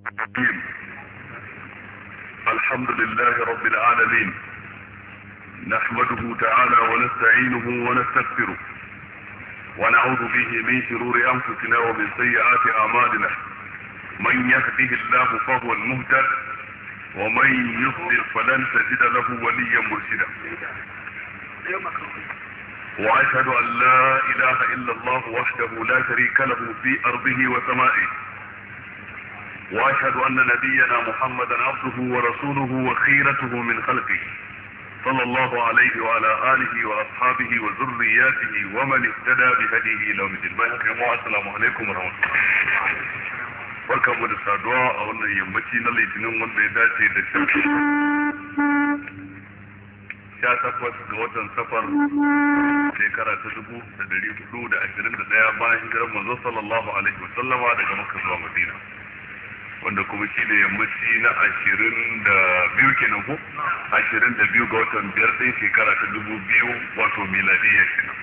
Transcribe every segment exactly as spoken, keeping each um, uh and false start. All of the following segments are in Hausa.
الحمد لله رب العالمين، نحمده تعالى ونستعينه ونستغفره ونعوذ به من شرور انفسنا ومن سيئات اعمالنا. من يهده الله فهو المهتد ومن يضلل فلن تجد له وليا مرشدا. واشهد ان لا اله الا الله وحده لا شريك له في ارضه وسمائه، واشهد ان نبينا محمدا عبده ورسوله وخيرته من خلقه صلى الله عليه وعلى اله واصحابه وذرياته ومن اهتدى بهديه الى يوم الدين. السلام عليكم ورحمه الله. barkanmu da saduwa a wannan yammaci na litinin wanda ya dace da sha takwas ga watan safar shekara ta dubu da dari hudu da ashirin da daya bayan hijirar manzo sallallahu alaihi wasallama daga Makka zuwa Madina, wanda kuma shi ne yammaci na ashirin da biyu kenan ko ashirin da biyu ga watan biyar ɗin shekara ta dubu biyu wato miladiyya kenan.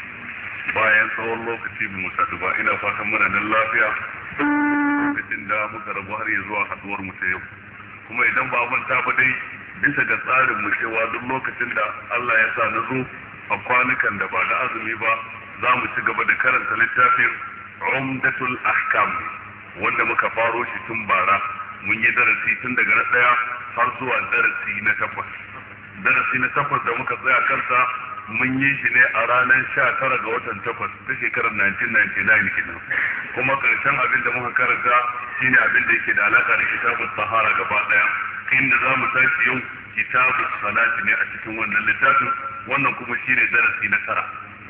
Bayan tsawon lokaci mu sadu ba, ina fatan muna nan lafiya lokacin da muka rabu har ya zuwa haduwar mu ta yau. Kuma idan ba manta ba dai, bisa ga tsarin mu cewa duk lokacin da Allah ya sa na zo a kwanukan da ba da azumi ba, za mu ci gaba da karanta littafin Umdatul Ahkam wanda muka faro shi tun bara. Mun yi darasi tun daga na ɗaya har zuwa darasi na takwas. Darasi na takwas da muka tsaya kansa mun yi shi ne a ranar sha tara ga watan takwas ta shekarar nineteen ninety-nine kenan. Kuma karshen abin da muka karanta shine abin da yake da alaka da kitabun sahara gaba daya, inda za mu tashi yau kitabun salati ne a cikin wannan littafin. Wannan kuma shine darasi na tara.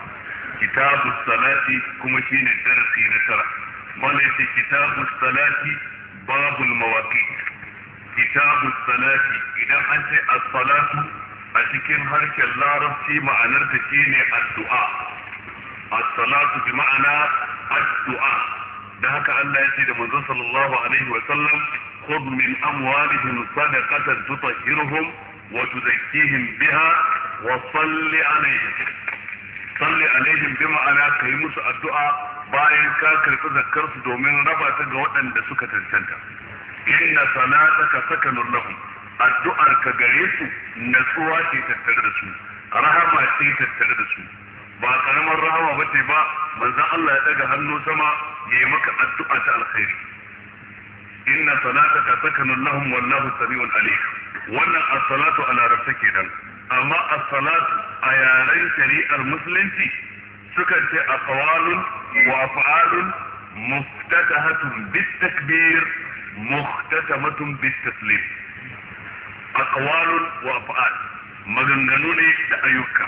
Kitabun salati kuma shine darasi na tara. Wannan yake kitabun salati babul mawaqit. Kitabun salati, idan an ce as-salatu a cikin harshen larabci ma'anar ta shine addu'a. As-salatu bi ma'ana addu'a. Da haka Allah ya ce da manzo sallallahu alaihi wa sallam, khudh min amwalihim sadaqatan tutahhiruhum wa tuzakkihim biha wa salli alaihim. Salli alaihim bi ma'ana kai musu addu'a bayan ka karɓi zakkar su domin raba ta ga waɗanda suka tantanta. Inna salataka sakanun lahum, addu'ar ka gare su natsuwa ce tattare da su, rahama ce tattare da su. Ba karamar rahama ba ce ba, manzon Allah ya daga hannu sama ya yi maka addu'a ta alkhairi. Inna salataka sakanun lahum wallahu sami'un alim. Wannan as-salatu a larabta kenan, amma as-salatu a yaren shari'ar musulunci sukan ce aqwalun wa af'alun muftatahatun bit-takbir muhtatamatun bit-taslim. Aqwalun wa af'al, maganganu ne da ayyuka.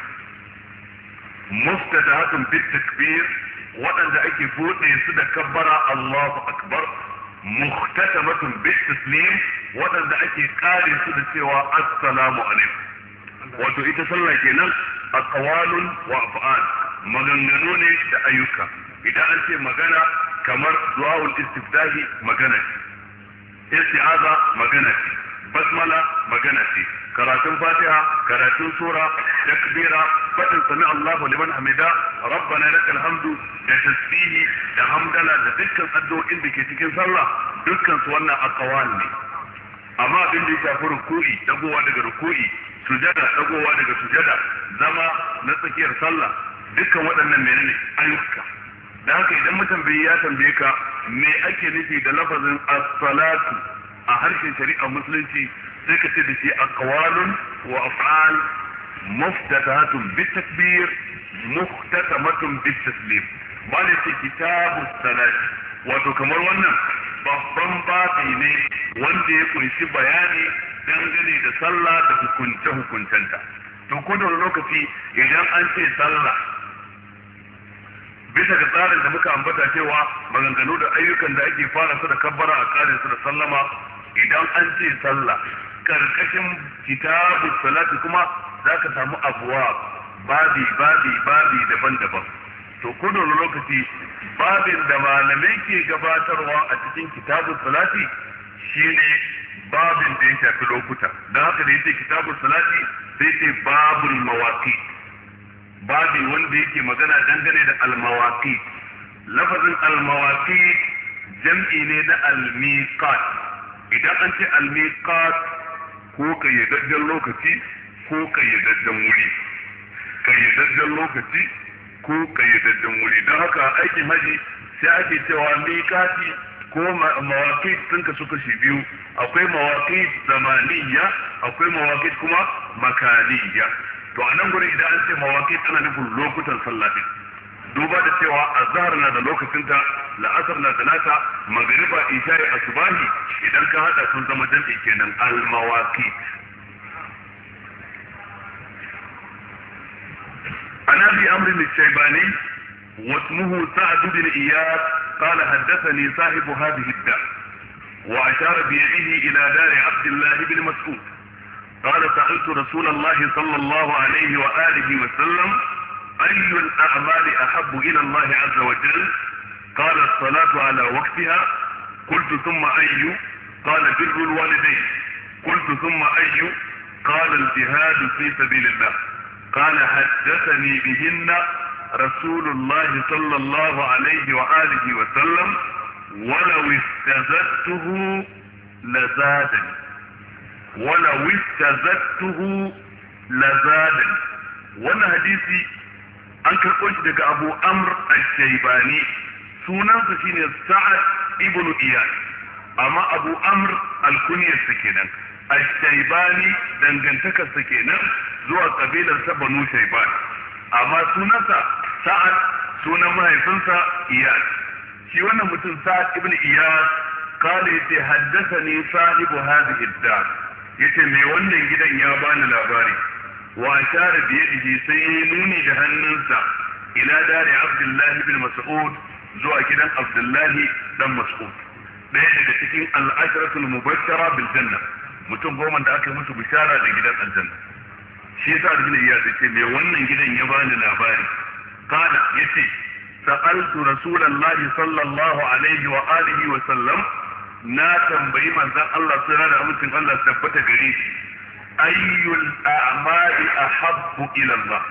Muftatahatun bit-takbir, waɗanda ake buɗe su da kabbara Allahu akbar. Muhtatamatun bit-taslim, waɗanda ake kare su da cewa assalamu alaikum. Wato ita sallah kenan aqwalun wa af'al, maganganu ne da ayyuka. Idan an ce magana kamar du'aul istiftahi magana ce, isti'aza magana ce, basmala magana ce, karatun fatiha, karatun sura, takbira, fadin sami Allahu liman hamida, rabbana lakal hamdu, da tasbihi da hamdala da dukkan addu'o'in da ke cikin sallah, dukkan su wannan aqwal ne. Amma abin da ya shafi ruku'i, dagowa daga ruku'i, sujada, dagowa daga sujada, zama na tsakiyar sallah, dukkan waɗannan menene ayyuka. Da haka idan mutum bai ya tambaye ka me ake nufi da lafazin as-salatu a harshen shari'a musulunci, sai ka ce da shi aqwalun wa af'al muftatahatun bit-takbir muhtatamatun bit-taslim. Ba ne ce kitabus salati, wato kamar wannan babban babi ne wanda ya kunshi bayani dangane da sallah da hukunce hukuncenta. To ko da lokaci idan an ce sallah, bisa ga tsarin da muka ambata cewa maganganu da ayyukan da ake fara su da kabbara a kare su da sallama, idan an ce sallah karkashin kitabu salati kuma za ka samu abuwa babi babi babi daban-daban. To ko da lokaci babin da malamai ke gabatarwa a cikin kitabu salati shine babin da ya shafi lokuta. Don haka da yace kitabu salati sai ce babul mawaqit, babi wanda yake magana dangane da almawaqit. Lafazin almawaqit jam'i ne na al-miqat. Idan an ce al-miqat ko kayyadajjen lokaci ko kayyadajjen wuri, kayyadajjen lokaci ko kayyadajjen wuri. Don haka aikin haji sai ake cewa miqati ko mawaqit sun kasu kashi biyu, akwai mawaqit zamaniyya akwai mawaqit kuma makaniyya. To a nan gurin idan an ce mawaqit ana nufin lokutan sallah din, duba da cewa azhar na da lokacinta, la'asar na da nata, magriba isha'i asubahi idan ka hada sun zama jam'i kenan al-mawaqit. عن ابي عمرو الشيباني واسمه سعد بن اياس قال حدثني صاحب هذه الدار واشار بيده الى دار عبد الله بن مسعود قال سألت رسول الله صلى الله عليه وآله وسلم أي الأعمال أحب إلى الله عز وجل؟ قال الصلاة على وقتها. قلت ثم أي؟ قال بر الوالدين. قلت ثم أي؟ قال الجهاد في سبيل الله. قال حدثني بهن رسول الله صلى الله عليه وآله وسلم ولو استزدته لزادني ولو استزدته لزادني. wannan hadisi an karɓo shi daga Abu Amr al-Shaybani, sunansa shine Sa'ad ibn Iyad, amma Abu Amr al-kunyarsa kenan, al-Shaybani dangantakarsa kenan zuwa kabilar sa Banu Shayban, amma sunansa Sa'ad, sunan mahaifinsa Iyad. Shi wannan mutum Sa'ad ibn Iyad kale yace haddathani sahibu hadhihi ad-dar, yace me wannan gidan ya bani labari. Wa ashara bi yadihi sai ya nuni da hannunsa ila dari Abdullah ibn Mas'ud, zuwa gidan Abdullah dan Mas'ud, ɗaya daga cikin al-ashratul mubashshara bil janna, mutum goma da aka yi musu bishara da gidan aljanna. Shi yasa ibn Iyad yace me wannan gidan ya bani labari. Kana yace sa'altu rasulullahi sallallahu alaihi wa alihi wa sallam, na tambayi manzon Allah sallallahu alaihi wa sallam, Allah tabbata gare shi, ayyul a'mali ahabbu ila Allah,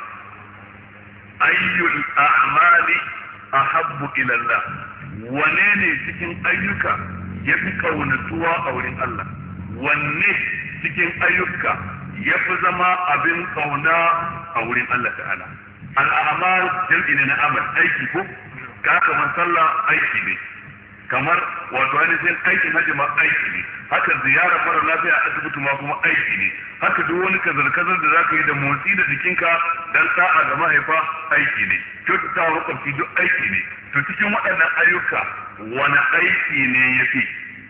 ayyul a'mali ahabbu ila Allah, wane ne cikin ayyuka yafi kaunatuwa a wurin Allah, wanne cikin ayyuka yafi zama abin kauna a wurin Allah ta'ala. Al'amal jam'i ne na amal, aiki ko ka kamar sallah aiki ne, kamar wato ainihin aikin hajji ma aiki ne, haka ziyara mara lafiya a asibiti ma kuma aiki ne, haka duk wani kazar-kazar da za ka yi da motsi da jikinka dan sa'a ga mahaifa aiki ne, kyautata wa makwabci duk aiki ne. To cikin waɗannan ayyuka wani aiki ne ya fi?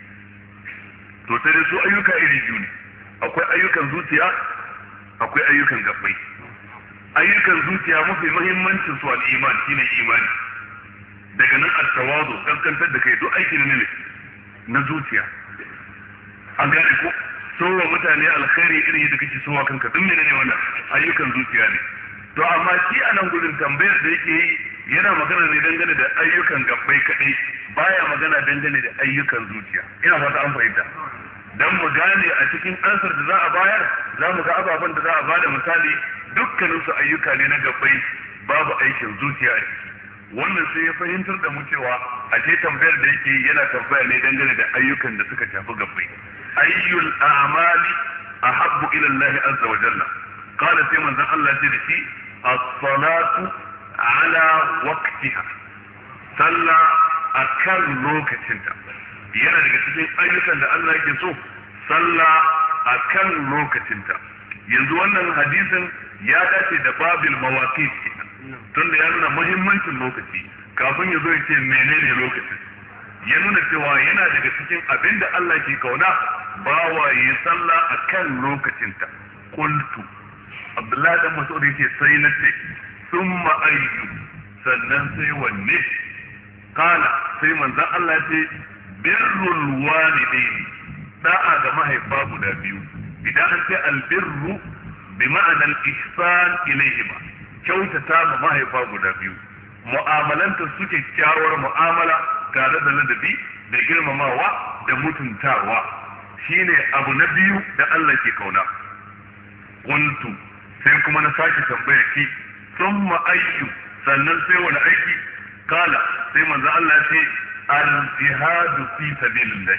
To sai dai su ayyuka iri biyu ne, akwai ayyukan zuciya akwai ayyukan gabbai. Ayyukan zuciya mafi muhimmancin su al-iman shine imani, daga nan at-tawazu kaskantar da kai duk aiki ne ne na zuciya. An gane ko sowa mutane alkhairi irin yadda kake sowa kanka, duk menene wannan ayyukan zuciya ne. To amma shi a nan gurin tambayar da yake yi yana magana ne dangane da ayyukan gabbai kadai, baya magana dangane da ayyukan zuciya. Ina fata an fahimta. Dan mu gane a cikin ansar da za a bayar, za mu ga ababen da za a bada misali dukkanin su ayyuka ne na gabbai, babu aikin zuciya a ciki. Wannan sai ya fahimtar da mu cewa a ce tambayar da yake yana tambaya ne dangane da ayyukan da suka shafi gabbai. Ayyul a'mali ahabbu ila Allah azza wa jalla. Qala sai manzon Allah ce da shi as-salatu ala waqtiha, sallah akan lokacinta. Yana daga cikin ayyukan da Allah yake so, sallah akan lokacinta. Yanzu wannan hadisin ya dace da babil mawaqit, tunda ya nuna muhimmancin lokaci kafin ya zo ya ce menene lokacin. Ya nuna cewa yana daga cikin abin da Allah ke kauna bawa yi sallah akan lokacinta. Qultu, Abdullahi dan Mas'ud yace sai na ce summa ayyu, sannan sai wanne? Kana sai manzon Allah ya ce birrul walidaini, da'a ga mahaifa guda biyu. Idan an ce albirru bi ma'anar ihsan ilayhima, kyautata ma mahaifa guda biyu, mu'amalanta su kyakkyawar mu'amala tare da ladabi da girmamawa da mutuntawa, shine abu na biyu da Allah ke kauna. Kuntu, sai kuma na sake tambayar ki, summa ayyu, sannan sai wani aiki? Kala sai manzo Allah ce al-jihad fi sabilillah.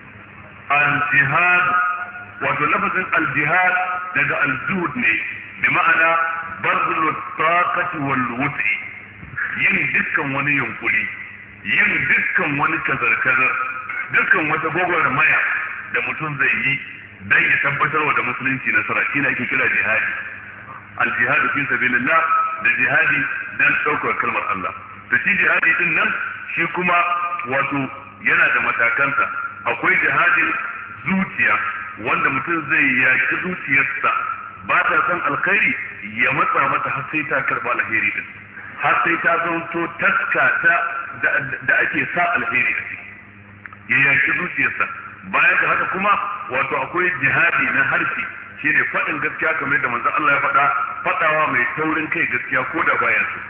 Al-jihad wato lafazin al-jihad daga al-zuhd ne bi ma'ana bazlu taqati wal wut'i, yin dukkan wani yunkuri, yin dukkan wani kazar-kazar, dukkan wata gwagwarmaya da mutum zai yi dan ya tabbatar da musulunci nasara, shine ake kira jihadi. Al-jihad fi sabilillah da jihadi dan ɗaukar kalmar Allah. To shi jihadi din nan shi kuma wato yana da matakansa. Akwai jihadin zuciya wanda mutum zai yaki zuciyarsa ba ta son alkhairi ya matsa mata har sai ta karba alheri din, har sai ta zanto taska ta da ake sa alheri a ciki, ya yaki zuciyarsa. Bayan da haka kuma wato akwai jihadi na harshe, shine faɗin gaskiya kamar da manzon Allah ya faɗa, faɗawa mai taurin kai gaskiya ko da bayan su.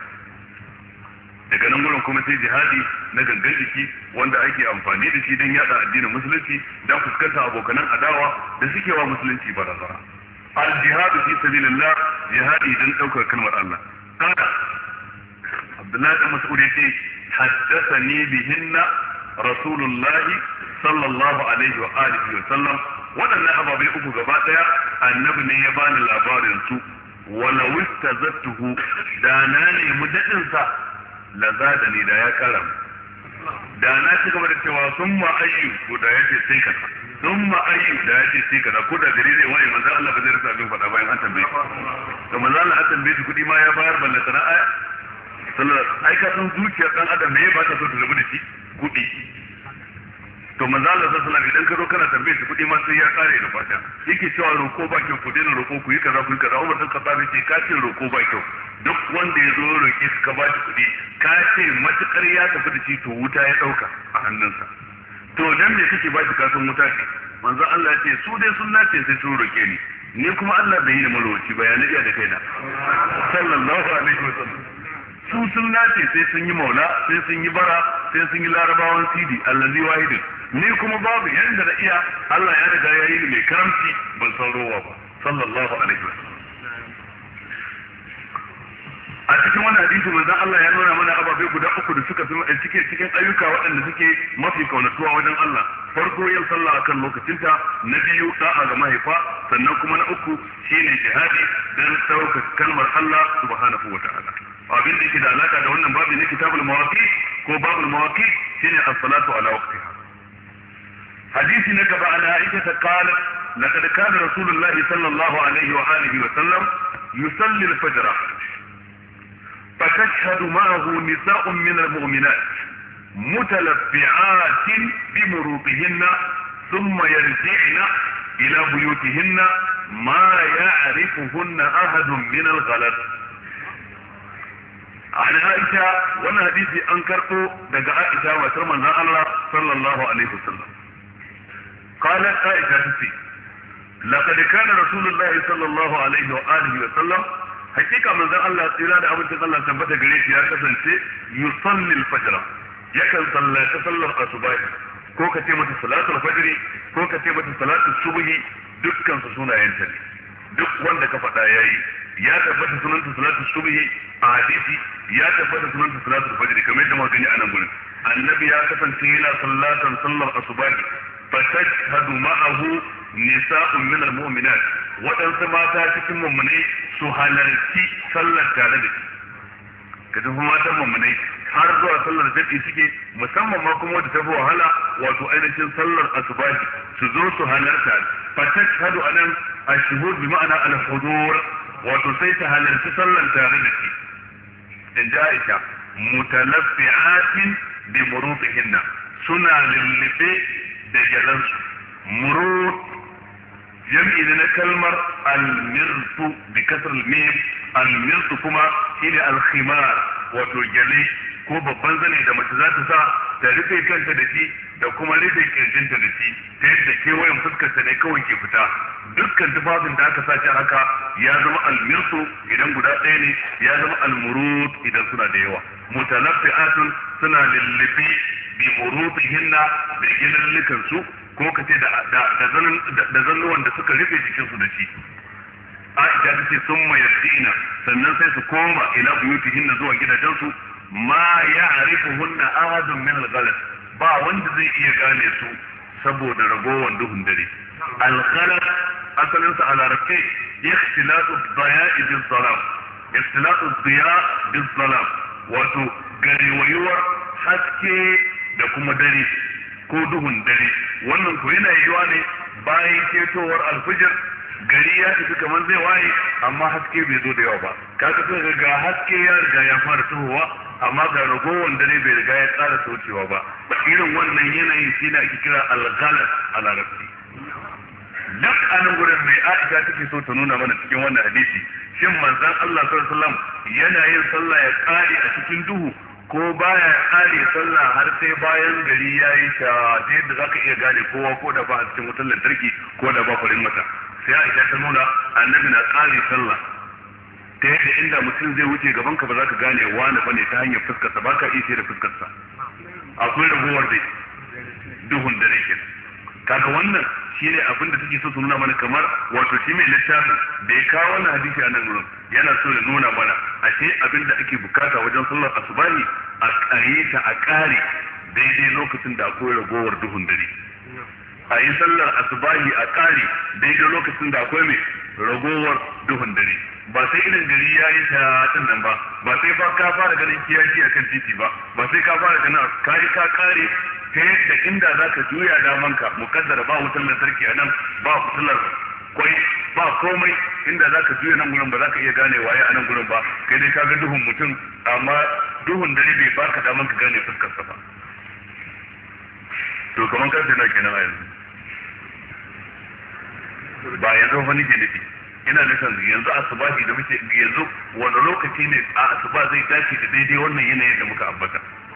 Daga nan gurin kuma sai jihadi na gangan jiki wanda ake amfani da shi don yada addinin musulunci, don fuskanta abokanan adawa da suke wa musulunci barazana. Al-jihadu fi sabilillah, jihadi don daukar kalmar Allah. Kana Abdullahi dan Mas'ud yace haddathani bihinna Rasulullah sallallahu alaihi wa alihi wa sallam. Wadannan ababai uku gaba daya annabi ne ya bani labarin su. Wala wistazattuhu, da na ne mudadin sa la zadani, da ya kara mu. Da na ci gaba da cewa sun ma ayyu, ko da yace sai kaza, sun ma ayyu da yace sai kaza, ko da gari zai waye manzo Allah ba zai rasa abin faɗa bayan an tambaye shi. To manzo Allah an tambaye shi kuɗi ma ya bayar balle sana aya. Sallallahu ai ka san zuciyar dan adam me ba ta so ta rabu da shi? Kuɗi. To manzo Allah sallallahu alaihi wasallam idan ka zo kana tambaye shi kuɗi ma sai ya kare da fata. Yake cewa roko ba kyau, ku daina roko, ku yi kaza ku yi kaza. Umar bin Khattab yake ka ce roko ba kyau. Duk wanda ya zo roƙe su ka ba shi kuɗi, ka ce matuƙar ya tafi da shi to wuta ya ɗauka a hannunsa. To dan me kake ba shi kasan wuta ce? Manzo Allah ce su dai sun nace sai sun roƙe ni, ni kuma Allah bai yi da marwaci ba, ya naɗiya da kaina. Sallallahu alaihi wasallam. Su sun nace sai sun yi maula, sai sun yi bara, sai sun yi larabawan sidi, allazi wahidin. Ni kuma babu yanda da iya, Allah ya riga ya yi ni mai karamci, ban san rowa ba. Sallallahu alaihi wasallam. A cikin wannan hadisi manzon Allah ya nuna mana ababai guda uku da suka fi cike cikin ayyuka waɗanda suke mafi kaunatuwa wajen Allah. Farko yin sallah akan lokacinta, na biyu da'a ga mahaifa, sannan kuma na uku shine jihadi dan sauka kalmar Allah subhanahu wataala. Abin da yake da alaka da wannan babu ne kitabul mawaqit ko babul mawaqit shine as-salatu ala waqtiha. Hadisi na gaba ana Aisha ta qalat laqad kana rasulullahi sallallahu alaihi wa alihi wa sallam yusalli al-fajr فتشهد معه نساء من المؤمنات متلفعات بمروطهن ثم يرجعن إلى بيوتهن ما يعرفهن أحد من الغلط. عن عائشة وانا حديثي أنكرته دقاء عائشة وسلم الله صلى الله عليه وسلم قالت عائشة تسي لقد كان رسول الله صلى الله عليه وآله وسلم hakika manzon Allah tsira da abincin Allah tabbata gare shi ya kasance yusalli al-fajr, yakan sallata sallar asuba, ko ka ce mata salatul fajr ko ka ce mata salatul subhi, dukkan su sunayen ta ne. Duk wanda ka faɗa yayi, ya tabbata sunanta salatul subhi a hadisi, ya tabbata sunanta salatul fajr kamar yadda muka gani a nan gurin. Annabi ya kasance yana sallatan sallar asuba, fa tashhadu ma'ahu nisa'un min al-mu'minat, waɗansu mata cikin mummunai su halarci sallar tare da shi. Ka tafi matan mummunai har zuwa sallar jami'i suke, musamman ma kuma wadda ta fi wahala wato ainihin sallar asubahi, su zo su halarta. Fatat hadu anan ashhud bi ma'ana al-hudur, wato sai ta halarci sallar tare da shi. In ji Aisha, mutalaffi'atin bi murutihinna, suna lullube da jalansu. Murut jam'i na kalmar al-mirtu bi kasr al-mim, al-mirtu kuma shine al-khimar, wato gyale ko babban zane da mace za ta sa ta rufe kanta da shi da kuma rufe kirjinta da shi, ta yadda kewayen fuskarta ne kawai ke fita. Dukkan tufafin da aka sace haka ya zama al-mirtu idan guda ɗaya ne, ya zama al-murut idan suna da yawa. Mutalaffi'atun suna lullubi bi murutihinna da gilallukan su, ko ka ce da zannuwan da suka rufe jikinsu da shi. Aisha ta ce sun mayardina, sannan sai su koma ila buyutihinna zuwa gidajensu, ma ya arifu hunna ahadun min al-ghalas, ba wanda zai iya gane su saboda ragowar duhun dare. Al-ghalas asalin sa a larabce ikhtilatu ad-diya'i biz-zalam, ikhtilatu ad-diya' biz-zalam, wato garewayuwar haske da kuma dare ko duhun dare. Wannan ko yana yiwuwa ne bayan ketowar alfijir, gari ya tafi kamar zai waye amma haske bai zo da yawa ba. Kaga sai ga haske ya riga ya fara tuhowa amma ga ragowar dare bai riga ya ƙara saucewa ba. Irin wannan yanayin shi ne ake kira al-ghalas a larabci. Duk anan gurin mai Aisha take so ta nuna mana cikin wannan hadisi, shin manzon Allah sallallahu alaihi wasallam yana yin sallah ya kare a cikin duhu ko baya kare sallah har sai bayan gari yayi sha da yadda zaka iya gane kowa ko da ba a cikin wutar lantarki ko da ba farin mata. Sai Aisha ta nuna annabi na kare sallah ta yadda inda mutum zai wuce gaban ka ba za ka gane wani bane ta hanyar fuskarsa, ba ka iya da fuskarsa. Akwai ragowar da duhun dare kenan. Kaga wannan shine abin da take so su nuna mana, kamar wato shi mai littafin da ya kawo wannan hadisi a nan gurin yana so ya nuna mana ashe abin da ake bukata wajen sallar asubahi a kayi ta a kare daidai lokacin da akwai ragowar duhun dare. A yi sallar asubahi a kare daidai lokacin da akwai mai ragowar duhun dare. Ba sai irin gari ya yi shaɗin nan ba, ba sai fa ka fara ganin kiyashi a kan titi ba, ba sai ka fara ganin kari ka kare ta yadda inda za ka juya damanka mukaddara ba wutar lantarki a nan, ba fitilar kwai, ba komai, inda za ka juya nan gurin ba za ka iya gane waye a nan gurin ba, kai dai ka ga duhun mutum amma duhun dare bai baka daman ka gane fuskarsa ba. To kamar karfe na kenan a yanzu ba yanzu fa nake nufi, ina nufin yanzu asubahi da muke yanzu wani lokaci ne a asuba zai tashi da daidai wannan yanayin da muka ambata.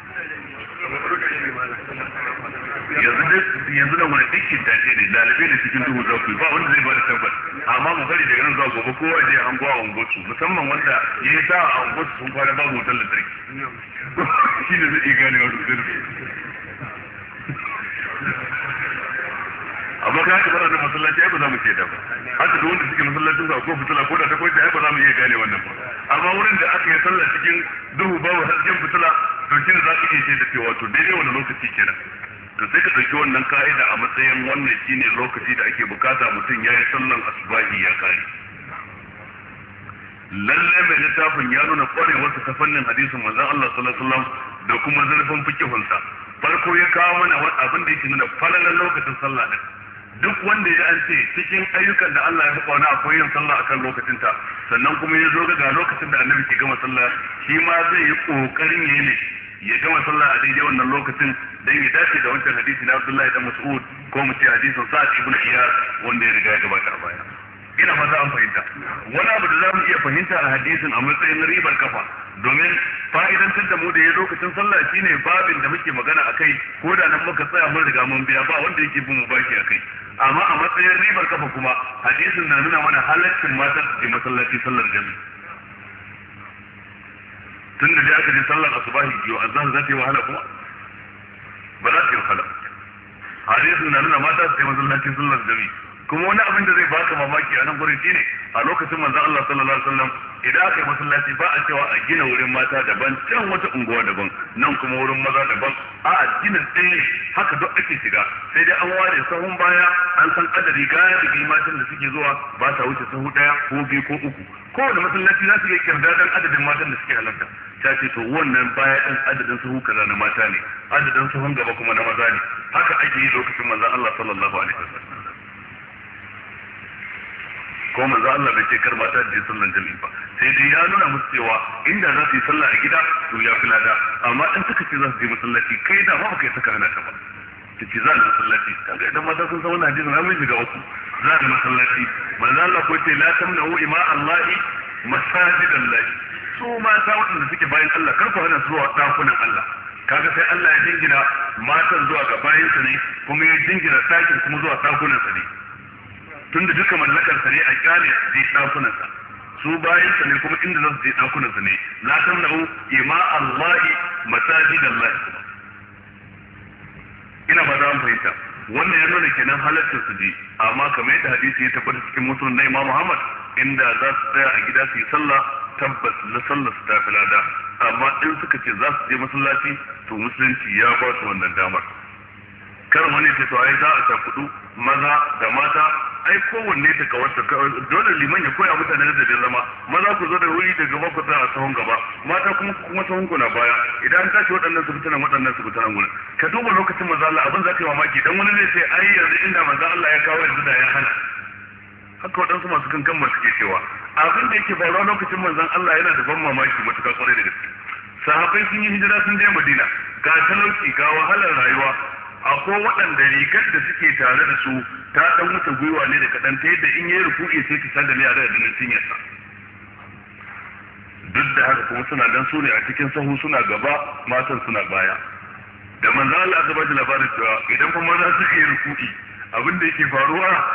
Yanzu yanzu da wani dukkin tace ne lalabe da cikin duhu za ku ba wanda zai ba da tabbas, amma mu bari daga nan zuwa gobe kowa zai hango a ungosu, musamman wanda ya yi sa a ungosu sun fara babu wutar lantarki shi ne zai iya gane wasu zai. Amma ka haka bara da masallaci ai ba za mu ce da ba, haka da wanda suke masallacin sa ko fitila ko da ta kwaita ai ba za mu iya gane wannan ba. Amma wurin da aka yi sallah cikin duhu babu hasken fitila to shi ne za ka iya ce da cewa to daidai wani lokaci kenan. To sai ka ɗauki wannan ka'ida a matsayin wannan shine lokaci da ake bukata mutum ya yi sallan asubahi ya kare. Lalle mai littafin ya nuna kwarewarsa ta fannin hadisin manzon Allah sallallahu alaihi wasallam da kuma zurfin fikihunsa. Farko ya kawo mana abin da yake nuna falalan lokacin sallah din. Duk wanda ya an ce cikin ayyukan da Allah ya fi kauna akwai yin sallah akan lokacinta, sannan kuma ya zo ga lokacin da annabi ke gama sallah, shi ma zai yi kokarin yayi ne ya gama sallah a daidai wannan lokacin dan ya dace da wancan hadisi na Abdullahi dan Mas'ud ko mu ce hadisin Sa'ad ibn Iyas wanda ya riga ya gabata a baya. Ina fata an fahimta. Wani abu da za mu iya fahimta a hadisin a matsayin ribar kafa, domin fa'idantar da mu da ya lokacin sallah shine babin da muke magana akai, ko da nan muka tsaya mun riga mun biya ba wanda yake bin mu baki akai. Amma a matsayin ribar kafa kuma hadisin na nuna mana halaccin mata su je masallaci sallar jami'i. Tun da aka je sallar asubahi yau azhar za ta yi wahala kuma ba za ta yi wahala. Hadisin na nuna mata su je masallaci sallar jami'i. Kuma wani abin da zai baka mamaki a nan gurin shine a lokacin manzon Allah sallallahu alaihi wasallam idan aka yi masallaci ba a cewa a gina wurin mata daban, can wata unguwa daban, nan kuma wurin maza daban, a ginin ɗaya haka duk ake shiga, sai dai an ware sahun baya an san adadi gaya da matan da suke zuwa ba sa wuce sahu ɗaya ko biyu ko uku. Kowane masallaci za su iya kirdadan adadin matan da suke halarta, ta ce to wannan baya ɗin adadin sahu kaza na mata ne, adadin sahun gaba kuma na maza ne. Haka ake yi lokacin manzon Allah sallallahu alaihi wasallam. Ko manzo Allah bai ce kar mata da sallan jami'i ba, sai dai ya nuna musu cewa inda za su yi sallah a gida to ya fi lada, amma in suka ce za su je masallaci kai da ba kai saka hana ta ba, ta ce za ni masallaci. Kaga idan mata sun san wannan hadisi na mun shiga uku, za ni masallaci. Manzo Allah ko ce la tamna'u ima Allahi masajidallahi, su mata waɗanda suke bayan Allah kar ku hana su zuwa dakunan Allah. Kaga sai Allah ya jingina matan zuwa ga bayansa ne, kuma ya jingina ɗakin kuma zuwa ɗakunansa ne. Tunda duka mallakar sa ne a kyale je dakunan sa, su bayan sa ne kuma inda za su je dakunan sa ne. La tamna'u ima Allahi masajidallahi. Ina ba za mu fahimta. Wannan ya nuna kenan halaccin su je, amma kamar yadda hadisi ya tabbata cikin musulun na Imam Muhammad, inda za su tsaya a gida su yi sallah tabbas na sallah su tafi lada, amma in suka ce za su je masallaci to musulunci ya ba su wannan damar. Kar wani ce to ai za a ta kudu maza da mata, ai kowanne ta kawarta dole liman ya koya mutane da da zama, maza ku zo da wuri da gaba ku tsaya a sahun gaba, mata kuma kuma sahun ku na baya, idan an tashi waɗannan su fitanan waɗannan su fitanan gurin. Ka duba lokacin manzo Allah abin za ka yi mamaki, dan wani zai ce ai yanzu inda manzo Allah ya kawo yanzu da ya hana. Haka waɗansu masu kankan ba suke cewa abin da yake faruwa lokacin manzon Allah yana da ban mamaki matuƙa kwarai da gaske. Sahabbai sun yi hijira sun je Madina, ga talauci ga wahalar rayuwa, akwai waɗanda rigar da suke tare da su ta ɗan wuce gwiwa ne da kaɗan ta yadda in yi rufu'i sai ta sanda ne a daga dinin cinyarsa. Duk da haka kuma suna dan su ne a cikin sahu suna gaba, matan suna baya. Da manzon Allah aka ba shi labarin cewa idan fa maza suka yi rufu'i abin da yake faruwa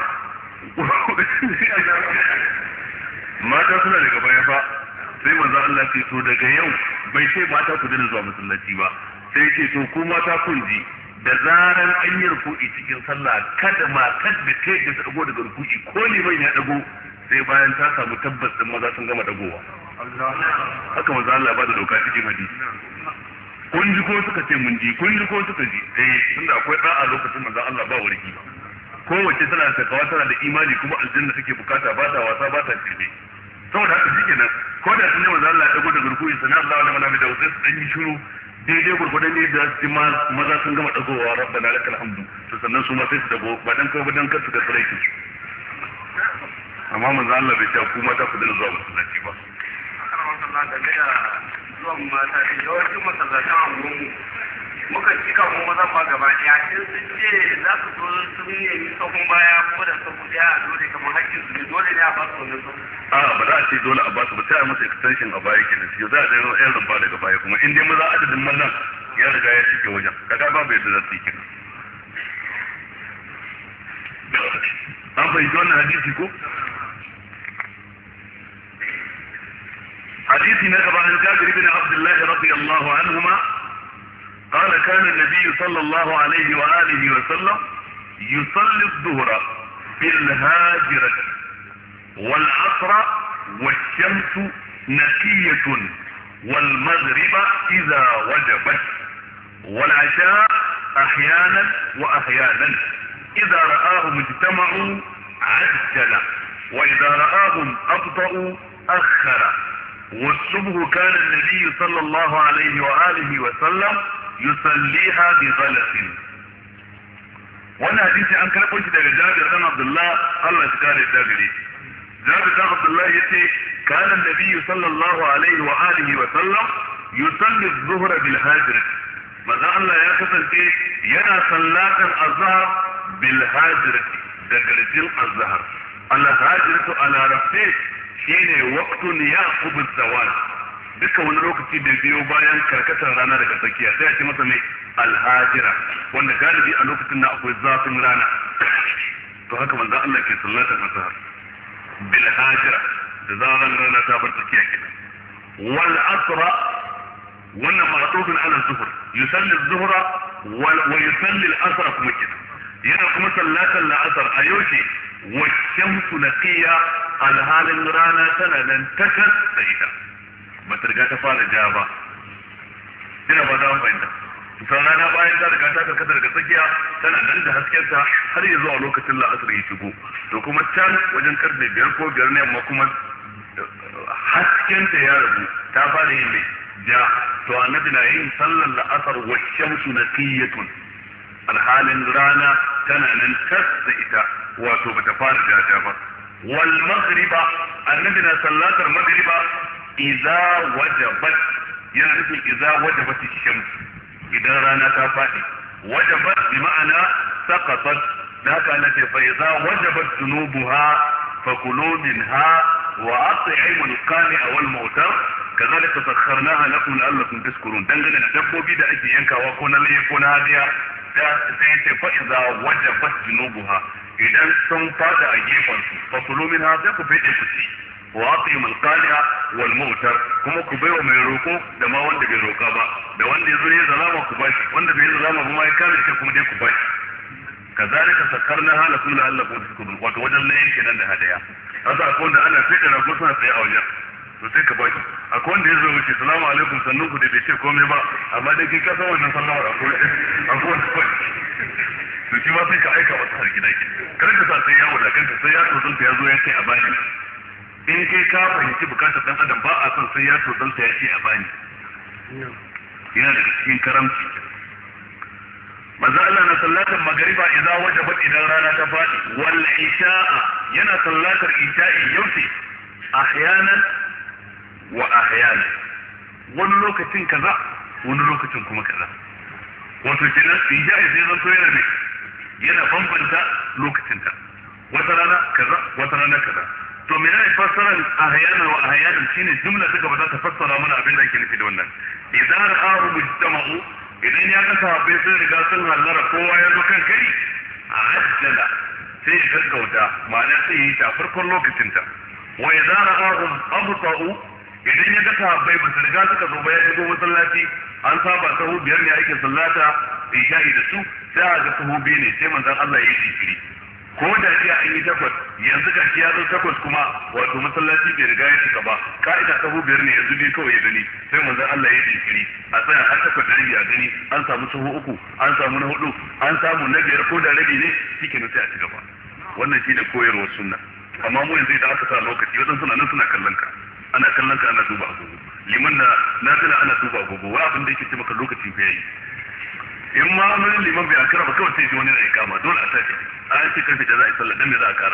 mata suna daga baya fa, sai manzo Allah ce to daga yau bai ce mata ku dena zuwa masallaci ba, sai ce to ku mata kun ji da zaran an yi ruku'i cikin sallah kada matar da ta da ta dago daga ruku'i ko liman ya dago sai bayan ta samu tabbas din maza sun gama dagowa. Haka manzo Allah ba da doka cikin hadisi. Kun ji ko suka ce mun ji, kun ji ko suka ji, eh tunda akwai da'a lokacin manzo Allah ba warki. Kowace tana da takawa, tana da imani, kuma aljanna take bukata, ba ta wasa ba ta shirme. Saboda haka shi kenan ko da sun yi manzo Allah ya dago da gurkuyi sana Allah wa lamana da wasu su dan yi shiru daidai gurgudan ne da su maza sun gama dagowa rabbana lakal hamdu, to sannan su ma sai su dago ba dan kai ba dan kar su ga tsareki. Amma manzo Allah bai ta kuma ta kudin zuwa masallaci ba. Allah da ga zuwan mata da yawancin masallatan anguwanmu muka cika mu mazan ba gaba ɗaya in sun ce za su zo sun nemi sahun baya ko da sahu ɗaya a dole kamar hakkin su ne dole ne a ba su wannan sahu. A ba za a ce dole a ba su ba, sai a musu extension a baya kenan, yau za a ɗaya yan rumfa daga baya, kuma in dai maza adadin mazan ya riga ya cike wajen, kaga babu yadda za su yi kenan. An fahimci wannan hadisi ko? حديث نقب عن جابر بن عبد الله رضي الله عنهما قال كان النبي صلى الله عليه وآله وسلم يصلي الظهر بالهاجرة والعصر والشمس نقية والمغرب إذا وجبت والعشاء أحيانا وأحيانا إذا رآهم اجتمعوا عجل وإذا رآهم أبطأوا أخر والصبح كان النبي صلى الله عليه وآله وسلم يصليها بغلس. وانا حديثي ان كربوش دا جابر بن عبد الله الله يسكاري الدابري. جابر بن عبد الله يتي كان النبي صلى الله عليه وآله وسلم يصلي الظهر بالهاجرة. ماذا الله يا كسنتي ينا صلاة الظهر بالهاجرة دقرجل الظهر. الهاجرة على رفته shine waqtun yaqub az-zawal, duka wani lokaci da biyo bayan karkatar rana daga tsakiya sai a ce masa ne alhajira, wanda galibi a lokacin da akwai zafin rana. To haka manzo Allah ke sallatar azhar bil hajira, da zaran rana ta bar tsakiya kenan. Wal asra wannan ma'tufun ala zuhr, yusalli az-zuhra wa yusalli al-asra kuma kenan, yana kuma sallatar al-asr a yaushe wa shamsu naqiya, alhalin rana tana nan takas da ita ba ta riga ta fara ja ba. Ina ba za mu fahimta, san rana bayan ta riga ta karkata daga tsakiya tana nan da haskenta har ya zuwa lokacin la'asar ya shigo, to kuma can wajen karfe biyar ko biyar ne amma kuma haskenta ya rabu ta fara yin mai ja, to annabi na yin sallar la'asar wa shamsu naqiyatun, alhalin rana tana nan tas da ita, wato bata fara jaja ba. wal maghriba annabi na sallatar maghriba idza wajabat, yana nufin idza wajabat ash-shams, idan rana ta fadi. Wajabat bi ma'ana saqatat, da haka ana ce fa idza wajabat dhunubuha fakulu minha wa at'imu al-qani'a wal mu'tar kazalika sakharnaha lakum la'allakum tashkurun. Dangane da dabbobi da ake yankawa ko na laye ko na hadiya, da sai ce fa idza wajabat dhunubuha, idan sun fada a gefen su fa kulu min ha sai ku fede ku ci wa atim alqali'a wal mu'tar, kuma ku baiwa mai roko da ma wanda bai roka ba, da wanda yazo ya zalama ku bashi, wanda bai zalama ba ma ya kare shi kuma dai ku bashi. kazalika sakarna halakum la'allakum tashkurun, wato wajen layin kenan da hadaya. Haka akwai wanda ana fede rago suna tsaye a wajen, to sai ka baki. Akwai wanda ya zo wuce salamu alaikum sannan ku da bai ce komai ba amma dai kai ka san wannan sallamar akwai akwai wani kwan to shi ma sai ka aika masa har gida ke kar ka sa sai ya wadakanta sai ya tozanta ya zo ya ce a bani. In kai ka fahimci bukatar dan adam ba a son sai ya tozanta ya ce a bani. Yana daga cikin karamci. Manzo Allah na sallatar magariba idan wajabat idan rana ta fadi wal isha'a yana sallatar isha'i yaushe ahyanan wa ahyanan wani lokacin kaza wani lokacin kuma kaza wato kenan isha'i sai zan so yana ne yana bambanta lokacinta wata rana kaza wata rana kaza to menene fassarar ahyanan wa ahyanan shine jumla ta gaba za ta fassara mana abin da ake nufi da wannan idan ra'ahu mujtama'u idan ya ga sahabbai sun riga sun hallara kowa ya zo kan kai a ajjala sai ya gaggauta ma'ana sai ya yi ta farkon lokacinta wa idan ra'ahum abta'u idan ya ga sahabbai ba su riga suka zo ba ya shigo masallaci an saba sahu biyar ne ake sallata isha'i da su sai a ga sahu biyu ne sai manzon Allah ya yi jinkiri ko da jiya an yi takwas yanzu ga ya zo takwas kuma wato masallaci bai riga ya cika ba ka'ida sahu biyar ne yanzu biyu kawai ya gani sai manzon Allah ya yi jinkiri a tsaya har takwas da rabi a gani an samu sahu uku an samu na hudu an samu na biyar ko da rabi ne shikenan sai a ci gaba wannan shine koyarwar sunna amma mu yanzu idan aka sa lokaci wadan suna nan suna kallon ka ana kallon ka ana duba agogo liman na nafila ana duba agogo wa abin da yake ce maka lokaci fa yayi in ma wani liman bai akara ba kawai sai ji wani na ikama dole a tashi an ce karfe da za a yi sallah dan me za a kara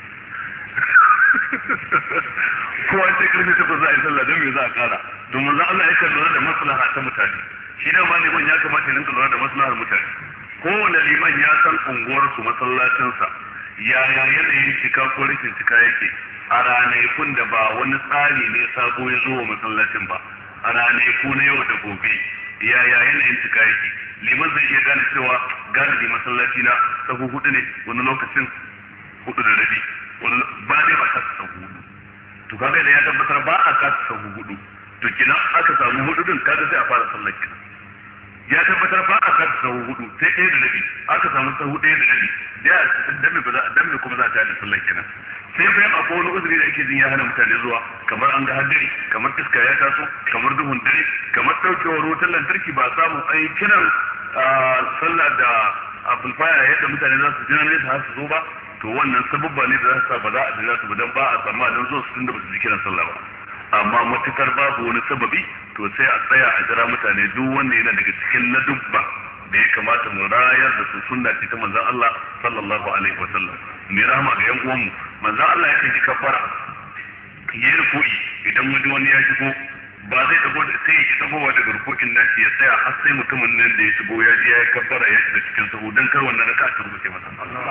ko an ce karfe takwas za a yi sallah dan me za a kara domin za Allah ya kan lura da maslaha ta mutane shi da ma liman ya kamata ya rinka lura da maslahar mutane kowane liman ya san unguwarsu masallacinsa yaya yanayin cika ko rikin cika yake a ranakun da ba wani tsari ne sabo ya zo wa masallacin ba a ranaku na yau da gobe yaya yanayin cika yake liman zai iya gane cewa galibi masallaci na sahu hudu ne wani lokacin hudu da rabi wani ba dai ba kasa sahu hudu to kaga idan ya tabbatar ba a kasa sahu hudu to kina aka samu hudu din kaga sai a fara sallar kina ya tabbatar ba a kasa sahu hudu sai ɗaya da rabi aka samu sahu ɗaya da rabi da dan me ba za dan me kuma za ta yi sallar kina sai bayan akwai wani uzuri da ake jin ya hana mutane zuwa kamar an ga haddari kamar iska ya taso kamar duhun dare kamar daukewar wutar lantarki ba samu an yi kiran sallah da amplifier yadda mutane za su jina nesa har su zo ba to wannan sababba ne da za su sa ba za a jira su ba dan ba a samu don zo su tunda ba su ji kiran sallah ba amma matukar babu wani sababi to sai a tsaya a jira mutane duk wanda yana daga cikin ladubba da ya kamata mu rayar da su sunna ce ta manzon Allah sallallahu alaihi wa sallam mai rahama ga yan uwanmu manzon Allah ya ji kabbara yayi ruku'i idan wani wani ya shigo ba zai dago da sai ya dagowa daga ruku'in nan ya tsaya har sai mutumin nan da ya shigo ya ji ya yi kabbara ya shiga cikin sahu dan kar wannan raka'a ta rubuce masa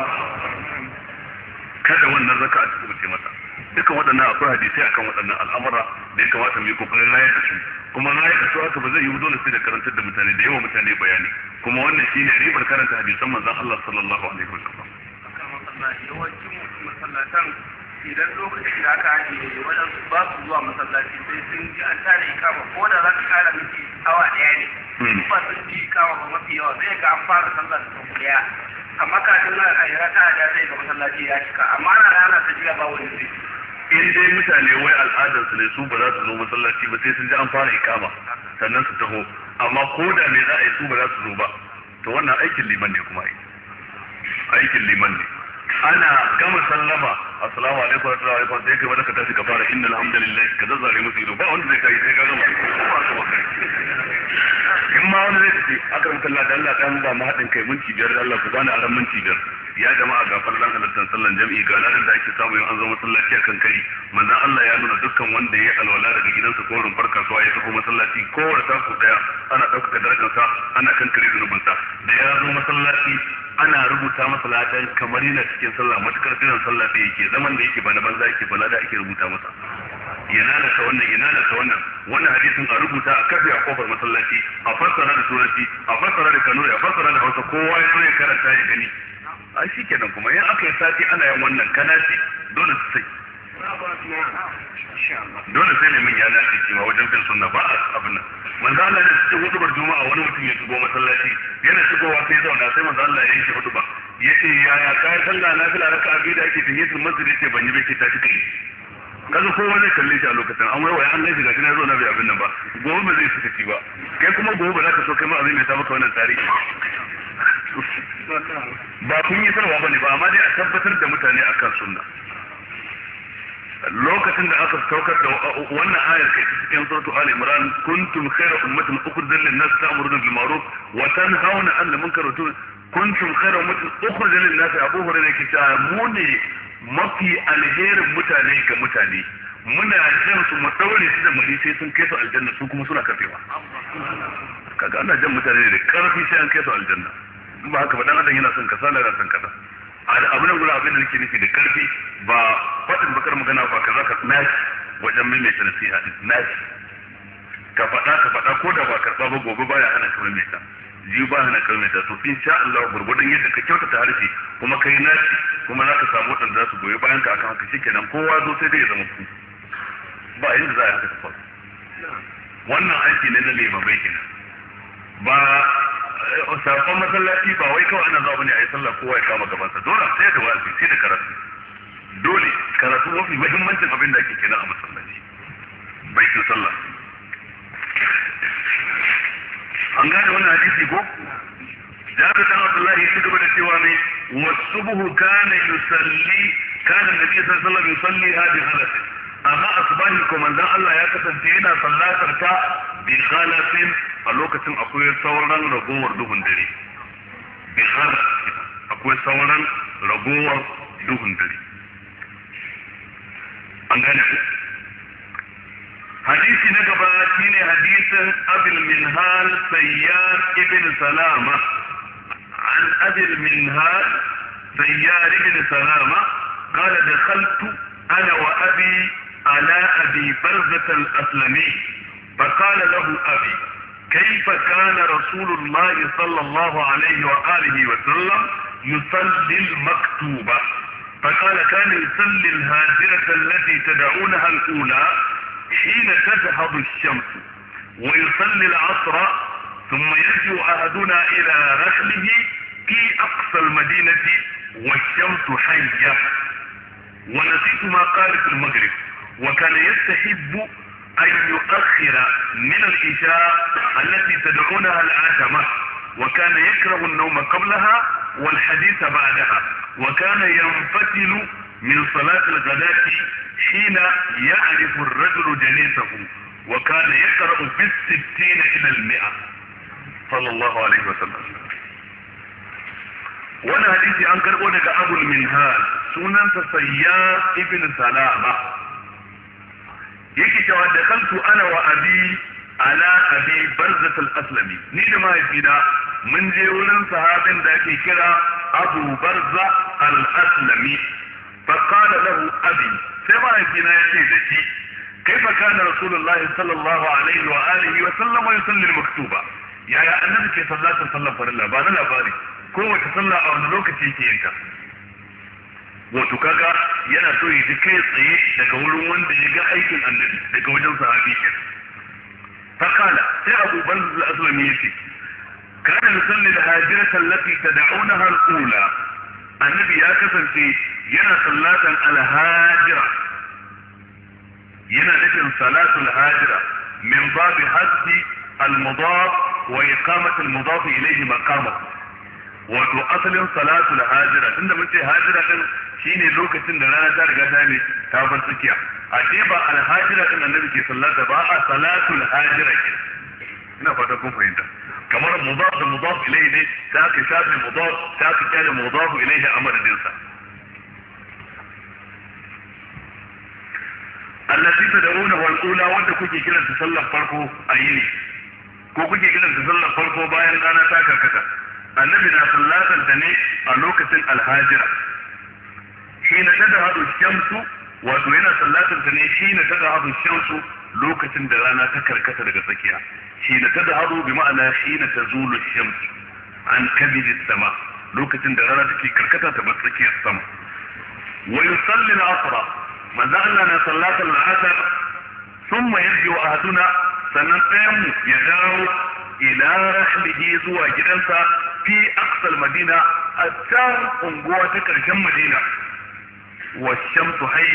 kada wannan raka'a ta rubuce masa duka waɗannan akwai hadisai akan waɗannan al'amura da ya kamata mu yi kokarin rayar da su kuma rayar da su haka ba zai yi dole sai da karantar da mutane da yawa mutane bayani kuma wannan shine ribar karanta hadisan manzon Allah sallallahu alaihi wasallam yawancin masallatan idan lokacin da aka ajiye waɗansu ba su zuwa masallaci sai sun ji an tare ikama ko da za ka kara miki awa ɗaya ne ba sun ji ikama ba mafi yawa zai ga an fara sallar da sau ɗaya amma kafin a yi raka da zai ga masallaci ya cika amma na rana ta jiya ba wani zai in dai mutane wai al'adarsu ne su ba za su zo masallaci ba sai sun ji an fara ikama sannan su taho amma ko da me za a yi su ba za su zo ba to wannan aikin liman ne kuma aikin liman ne ana gama sallama assalamu alaikum wa rahmatullahi wa barakatuh sai kai ka tashi ka fara innal hamdalillah ka zazzare musu ido ba wanda zai kai sai ka gama in ma wani zai tafi akram kallah da Allah dan ba mu haɗin kai minti biyar da Allah ku bani aran minti biyar ya jama'a ga farlan halattan sallan jami'i ga ladan da ake samu in an zo masallaci akan kai manzon Allah ya nuna dukkan wanda ya alwala daga gidansa ko rumfar kasuwa ya tafi masallaci ko wata ku daya ana ɗaukaka darajarsa ana kankare zunubinsa da ya zo masallaci ana rubuta masa ladan kamar yana cikin sallah matukar jiran sallah da yake zaman da yake ba na banza yake ba da ake rubuta masa yana da ta wannan yana da ta wannan wannan hadisin a rubuta a kafe a kofar masallaci a fassara da turanci a fassara da kanuri a fassara da hausa kowa ya zo ya karanta ya gani a shi kenan kuma in aka yi sati ana yin wannan kana ce dole su sai dole sai ne min ya dace cewa wajen bin sunna ba a abin nan manzo Allah ne cikin hudubar juma'a wani mutum ya shigo masallaci yana shigowa sai zauna sai manzo Allah ya yi huduba yace yaya kai sallah nafila raka'a biyu da ake tahiyatul masjid yace ban yi ba ke tashi kai kaga kowa zai kalle shi a lokacin an waiwaye an gaishe gashi na zo na bai abin nan ba gobe ba zai suka ci ba kai kuma gobe ba za ka so kai ma abin mai ta maka wannan tarihi ba kun yi sarwa bane ba amma dai a tabbatar da mutane akan sunna lokacin da aka saukar da wannan ayar kai cikin suratu Ali Imran kuntum khayra ummatin ukhrijat lin-nas ta'muruna bil ma'ruf wa tanhauna 'anil munkar wa kuntum khayra ummatin ukhrijat lin-nas Abu Hurairah yake cewa mu ne mafi alherin mutane ga mutane muna jan su mu daure su da mari sai sun kai su aljanna su kuma suna kafewa kaga ana jan mutane da karfi sai an kai su aljanna in ba haka ba dan adam yana son kasala yana son kaza abu nan gura abin da nake nufi da karfi ba faɗin bakar magana ba kaza ka nashi wajen maimaita nasiha din nashi ka faɗa ka faɗa ko da ba karɓa ba gobe baya hana ka maimaita ji ba hana ka maimaita to insha Allah gurgurdan yadda ka kyautata harshe kuma kai nashi kuma za ka samu wadanda za su goyi bayan ka akan haka shikenan kowa zo sai dai ya zama ku ba inda za a haka ta faru wannan aiki ne na limamai kenan ba sakon masallaci ba wai kawai ana zuwa bane a yi sallah kowa ya kama gabansa dole sai da wa'azi sai da karatu dole karatu mafi muhimmancin abin da ake kenan a masallaci baitin sallah an gane wannan hadisi ko jabir bin Abdullah ya gaba da cewa mai wasubuhu kana yusalli kana nabi sallallahu alaihi wasallam yusalli hadi halatin amma asbahi komandan Allah ya kasance yana sallatar ta bi khalatin a lokacin akwai sauran ragowar duhun dare bi khalatin akwai sauran ragowar duhun dare an gane ku hadisi na gaba shine hadisin Abil Minhal Sayyar ibn Salama an Abil Minhal Sayyar ibn Salama قال دخلت أنا وأبي على أبي برزة الأسلمي فقال له أبي كيف كان رسول الله صلى الله عليه وآله وسلم يصلي المكتوبة فقال كان يصلي الهاجرة التي تدعونها الأولى حين تذهب الشمس ويصلي العصر ثم يرجع أحدنا إلى رحله في أقصى المدينة والشمس حية ونسيت ما قال في المغرب وكان يستحب أن يؤخر من العشاء التي تدعونها العتمة وكان يكره النوم قبلها والحديث بعدها وكان ينفتل من صلاة الغداة حين يعرف الرجل جليسه وكان يقرأ بالستين إلى المئة صلى الله عليه وسلم وانا حديثي أنكر ودك أبو المنهال سنن سيار ابن سلامة yake cewa da kantu ana wa abi ala abi barzat al-aslami ni da mahaifina mun je wurin sahabin da ake kira abu barza al-aslami fa qala lahu abi sai mahaifina ya ce da shi kaifa kana rasulullah sallallahu alaihi wa alihi wa sallama yusalli al-maktuba yaya annabi ke sallatin sallar farilla ba na labari ko wace sallah a wani lokaci yake yin ta wato kaga yana so ya ji kai tsaye daga wurin wanda ya ga aikin annabi daga wajen sahabi ke fakala sai abu banzu al-aslami yace kana yusalli al-hajirata allati tad'unaha al-ula annabi ya kasance yana sallatan al-hajira yana nufin salatu al-hajira min babi hasbi al-mudaf wa iqamati al-mudaf ilayhi maqamahu wato asalin salatu al-hajira tunda mun ce hajira din shine lokacin da rana ta riga ta ne ta bar tsakiya a ce ba al-hajira din annabi ke sallata ba a salatu al-hajira ke ina fata kun fahimta kamar mudaf da mudaf ilayhi ne ta ka shafi mudaf ta ka kyale mudaf ilayhi amadin sa allati tad'una wal ula wanda kuke kiranta sallar farko a yini ko kuke kiranta sallar farko bayan rana ta karkata annabi na sallatan ta ne a lokacin alhajira shi na tada hadu shamsu wato yana sallatan ta ne shi na tada hadu shamsu lokacin da rana ta karkata daga tsakiya shi na tada hadu bi ma'ana shi na tazulu shamsu an kabidi sama lokacin da rana take karkata ta bar tsakiyar sama wa yusalli al-asr manzo Allah na sallatan al-asr thumma yarji'u ahaduna sannan ɗayan mu ya dawo ila rahlihi zuwa gidansa fi aqsal madina a can unguwa ta karshen madina wa shamsu hayya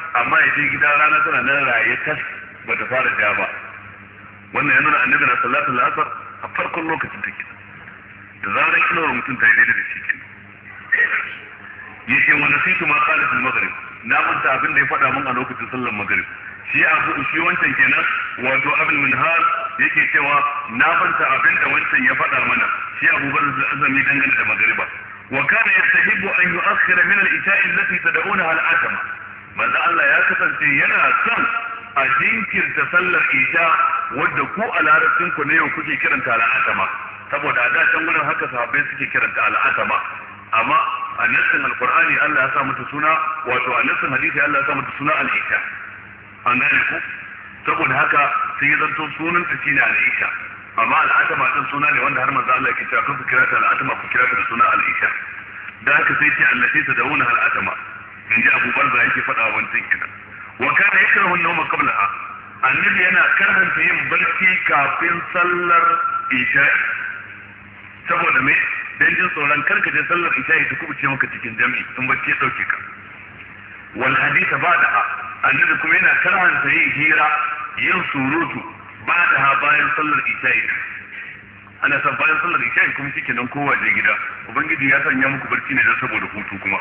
amma ya je gida rana tana nan raye tas ba ta fara ja ba. Wannan ya nuna annabi na salatul asr a farkon lokacin take. Da zaran kilowar mutum ta yi daidai da shi kenan. Yace wa nasitu ma qala fil maghrib, na manta abin da ya faɗa mun a lokacin sallar maghrib. Shi abu shi wancan kenan wato abin minhal yake cewa na manta abin da wancan ya faɗa mana, shi Abu Bakr al-Azmi dangane da magriba. Wa kana yastahibu an yu'akhkhira min al-isha'i allati tad'unaha al-atama. Manzo Allah ya kasance yana son a jinkirta sallar isha wadda ku a larabcin ku ne yau kuke kiranta al-atama, saboda a da can gurin haka sahabbai suke kiranta al-atama. Amma a nassin alqur'ani Allah ya sa mata suna, wato a nassin hadisi Allah ya sa mata suna al-isha. An gane ku? Saboda haka sai ya zanto sunan ta shine al-isha. Amma al-atama din suna ne wanda har manzo Allah yake cewa ku kira ta al-atama, ku kira ta da suna al-isha. Da haka sai ce allati tad'una al-atama. In ji Abu Barza yake faɗa wa wancan kenan. Wa kana yakrahu an-nawma qablaha. Annabi yana karhanta yin barci kafin sallar isha'i. Saboda me? Dan jin tsoron karka je sallar isha'i ta kubuce maka cikin jami'i in barci ya dauke ka. Wal hadith ba'daha. Annabi kuma yana karhanta yin hira, yin surutu ba'daha bayan sallar isha'i. Ana san bayan sallar isha'i kuma shikenan kowa je gida. Ubangiji ya sanya muku barci ne dan saboda hutu kuma.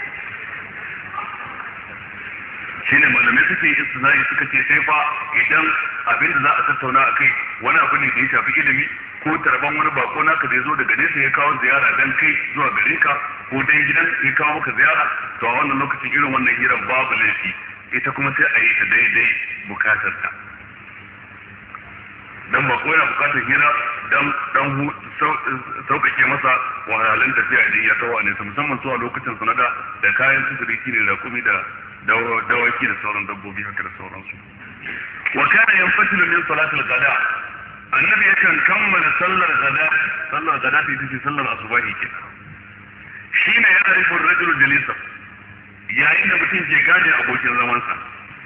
Shine malamai suke yi istisnai suka ce sai fa idan abin da za a tattauna a kai wani abu ne da ya shafi ilimi ko tarban wani bako naka da ya zo daga nesa ya kawo ziyara dan kai zuwa gare ka ko dan gidan ya kawo maka ziyara, to a wannan lokacin irin wannan hirar babu laifi, ita kuma sai a yi ta daidai bukatar ta. Dan bako yana bukatar hira dan dan sauƙaƙe masa wahalhalun tafiya idan ya tawo a nesa, musamman su a lokacin su na da da kayan sufuri shine rakumi da dawaki da sauran dabbobi haka da sauransu. Wa kana yanfasilu min salatil ghada. Annabi yakan kammala sallar ghada, sallar ghada ta ita ce sallar asubahi kenan. Shine ya arifu ar-rajul jalisa. Yayin da mutum ke gane abokin zaman sa.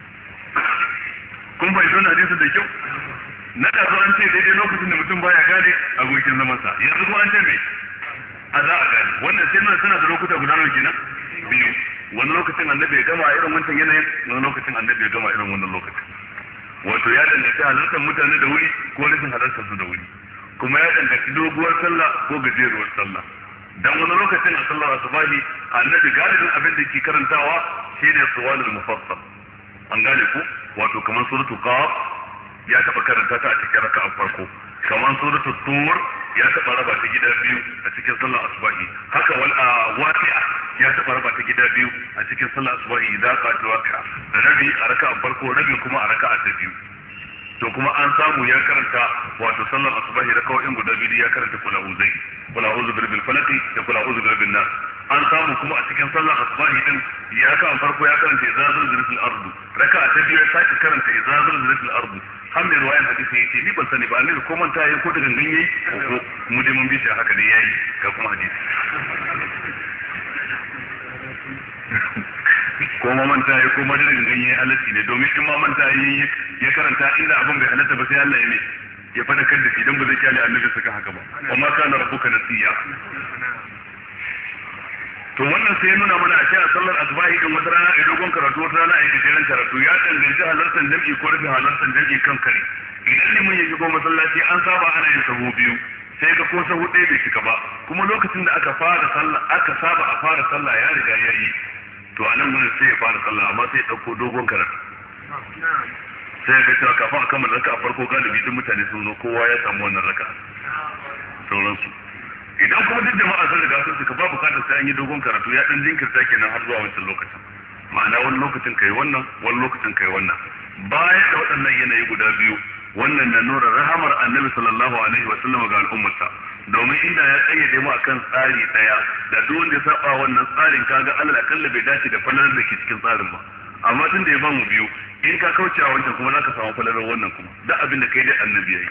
Kun bai don hadisi da kyau? Na da an ce daidai lokacin da mutum baya gane abokin zaman sa. Yanzu ko an ce me? A za a gane. Wannan sai nan suna da lokuta guda nawa kenan? Biyu. Wani lokacin annabi ya gama irin wancan yanayin, wani lokacin annabi ya gama irin wannan lokacin. Wato ya danganci halartar mutane da wuri ko rashin halartar su da wuri, kuma ya danganci doguwar sallah ko gajeruwar sallah. Dan wani lokacin a sallar asubahi annabi galibin abin da ke karantawa shine suwalul mufassal. An gane ku? Wato kamar suratul qaf ya taba karanta ta a cikin raka'a farko, kamar suratul tur ya taba raba ta gida biyu a cikin sallar asubahi, haka wal waqi'a ya taba raba ta gida biyu a cikin sallar asubahi idan ka tawakkal rabi a raka'a farko rabi kuma a raka'a ta biyu. To kuma an samu ya karanta wato sallar asubahi raka'o'in guda biyu ya karanta kula uzai, kula uzu bil falaq da kula uzu bil nas. An samu kuma a cikin sallar asubahi din ya kan farko ya karanta izazul zilfil ardu, raka'a ta biyu ya sake karanta izazul zilfil ardu. Hamdul ruwayan hadisi yace ni ban sani ba annabi ko manta yayi ko da gangan yayi ko mu dai mun bi shi haka ne yayi ga kuma hadisi. Ko ma manta yayi ko ma da gangan yayi halatti ne, domin in ma manta yayi ya karanta inda abin bai halatta ba sai Allah ya ne ya fadakar da shi dan ba zai kyale annabi saka haka ba. Amma kana rabbuka nasiya. To wannan sai nuna mana a cikin sallar asbahi din wata rana a dogon karatu wata rana a yi gajeren karatu, ya danganci halartar jam'i ko rashin halartar jam'i kan kare. Idan liman ya shigo masallaci an saba ana yin sahu biyu, sai ga ko sahu ɗaya bai shiga ba, kuma lokacin da aka fara sallah aka saba a fara sallah ya riga ya yi, to a nan gurin sai ya fara sallah amma sai ya ɗauko dogon karatu. Sai ga cewa kafin a kammala raka a farko galibi duk mutane sun zo kowa ya samu wannan raka sauransu. Idan kuma duk jama'a sun riga sun cika ba bukatar sai an yi dogon karatu, ya dan jinkirta kenan har zuwa wancan lokacin. Ma'ana wani lokacin kai wannan, wani lokacin kai wannan. Bayan da waɗannan yanayi guda biyu, wannan na nuna rahamar Annabi sallallahu alaihi wa sallam ga al'ummarsa. Domin inda ya tsayyade mu akan tsari daya, da duk wanda ya saba wannan tsarin kaga Allah kalla bai dace da falalar da ke cikin tsarin ba. Amma tun da ya ba mu biyu, in ka kauce a wancan kuma zaka samu falalar wannan kuma. Da abin da kai dai Annabi yayi.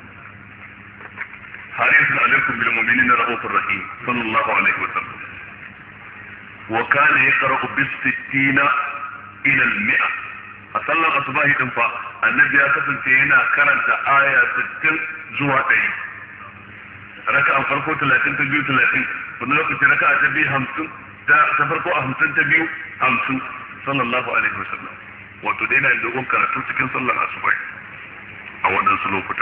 حريص عليكم بالمؤمنين رؤوف رحيم صلى الله عليه وسلم. وكان يقرأ بالستين إلى المئة. أصلى الأصباح تنفع النبي أكثر فينا كرنت آية ستين زوا أي ركعة فرقو ثلاثين تبيو ثلاثين ونلوك ركعة تبيو همسون تفرقو همسون تبيو همسون sallallahu alaihi wasallam wato dai na dogon karatu cikin sallar asuba a wadansu lokuta.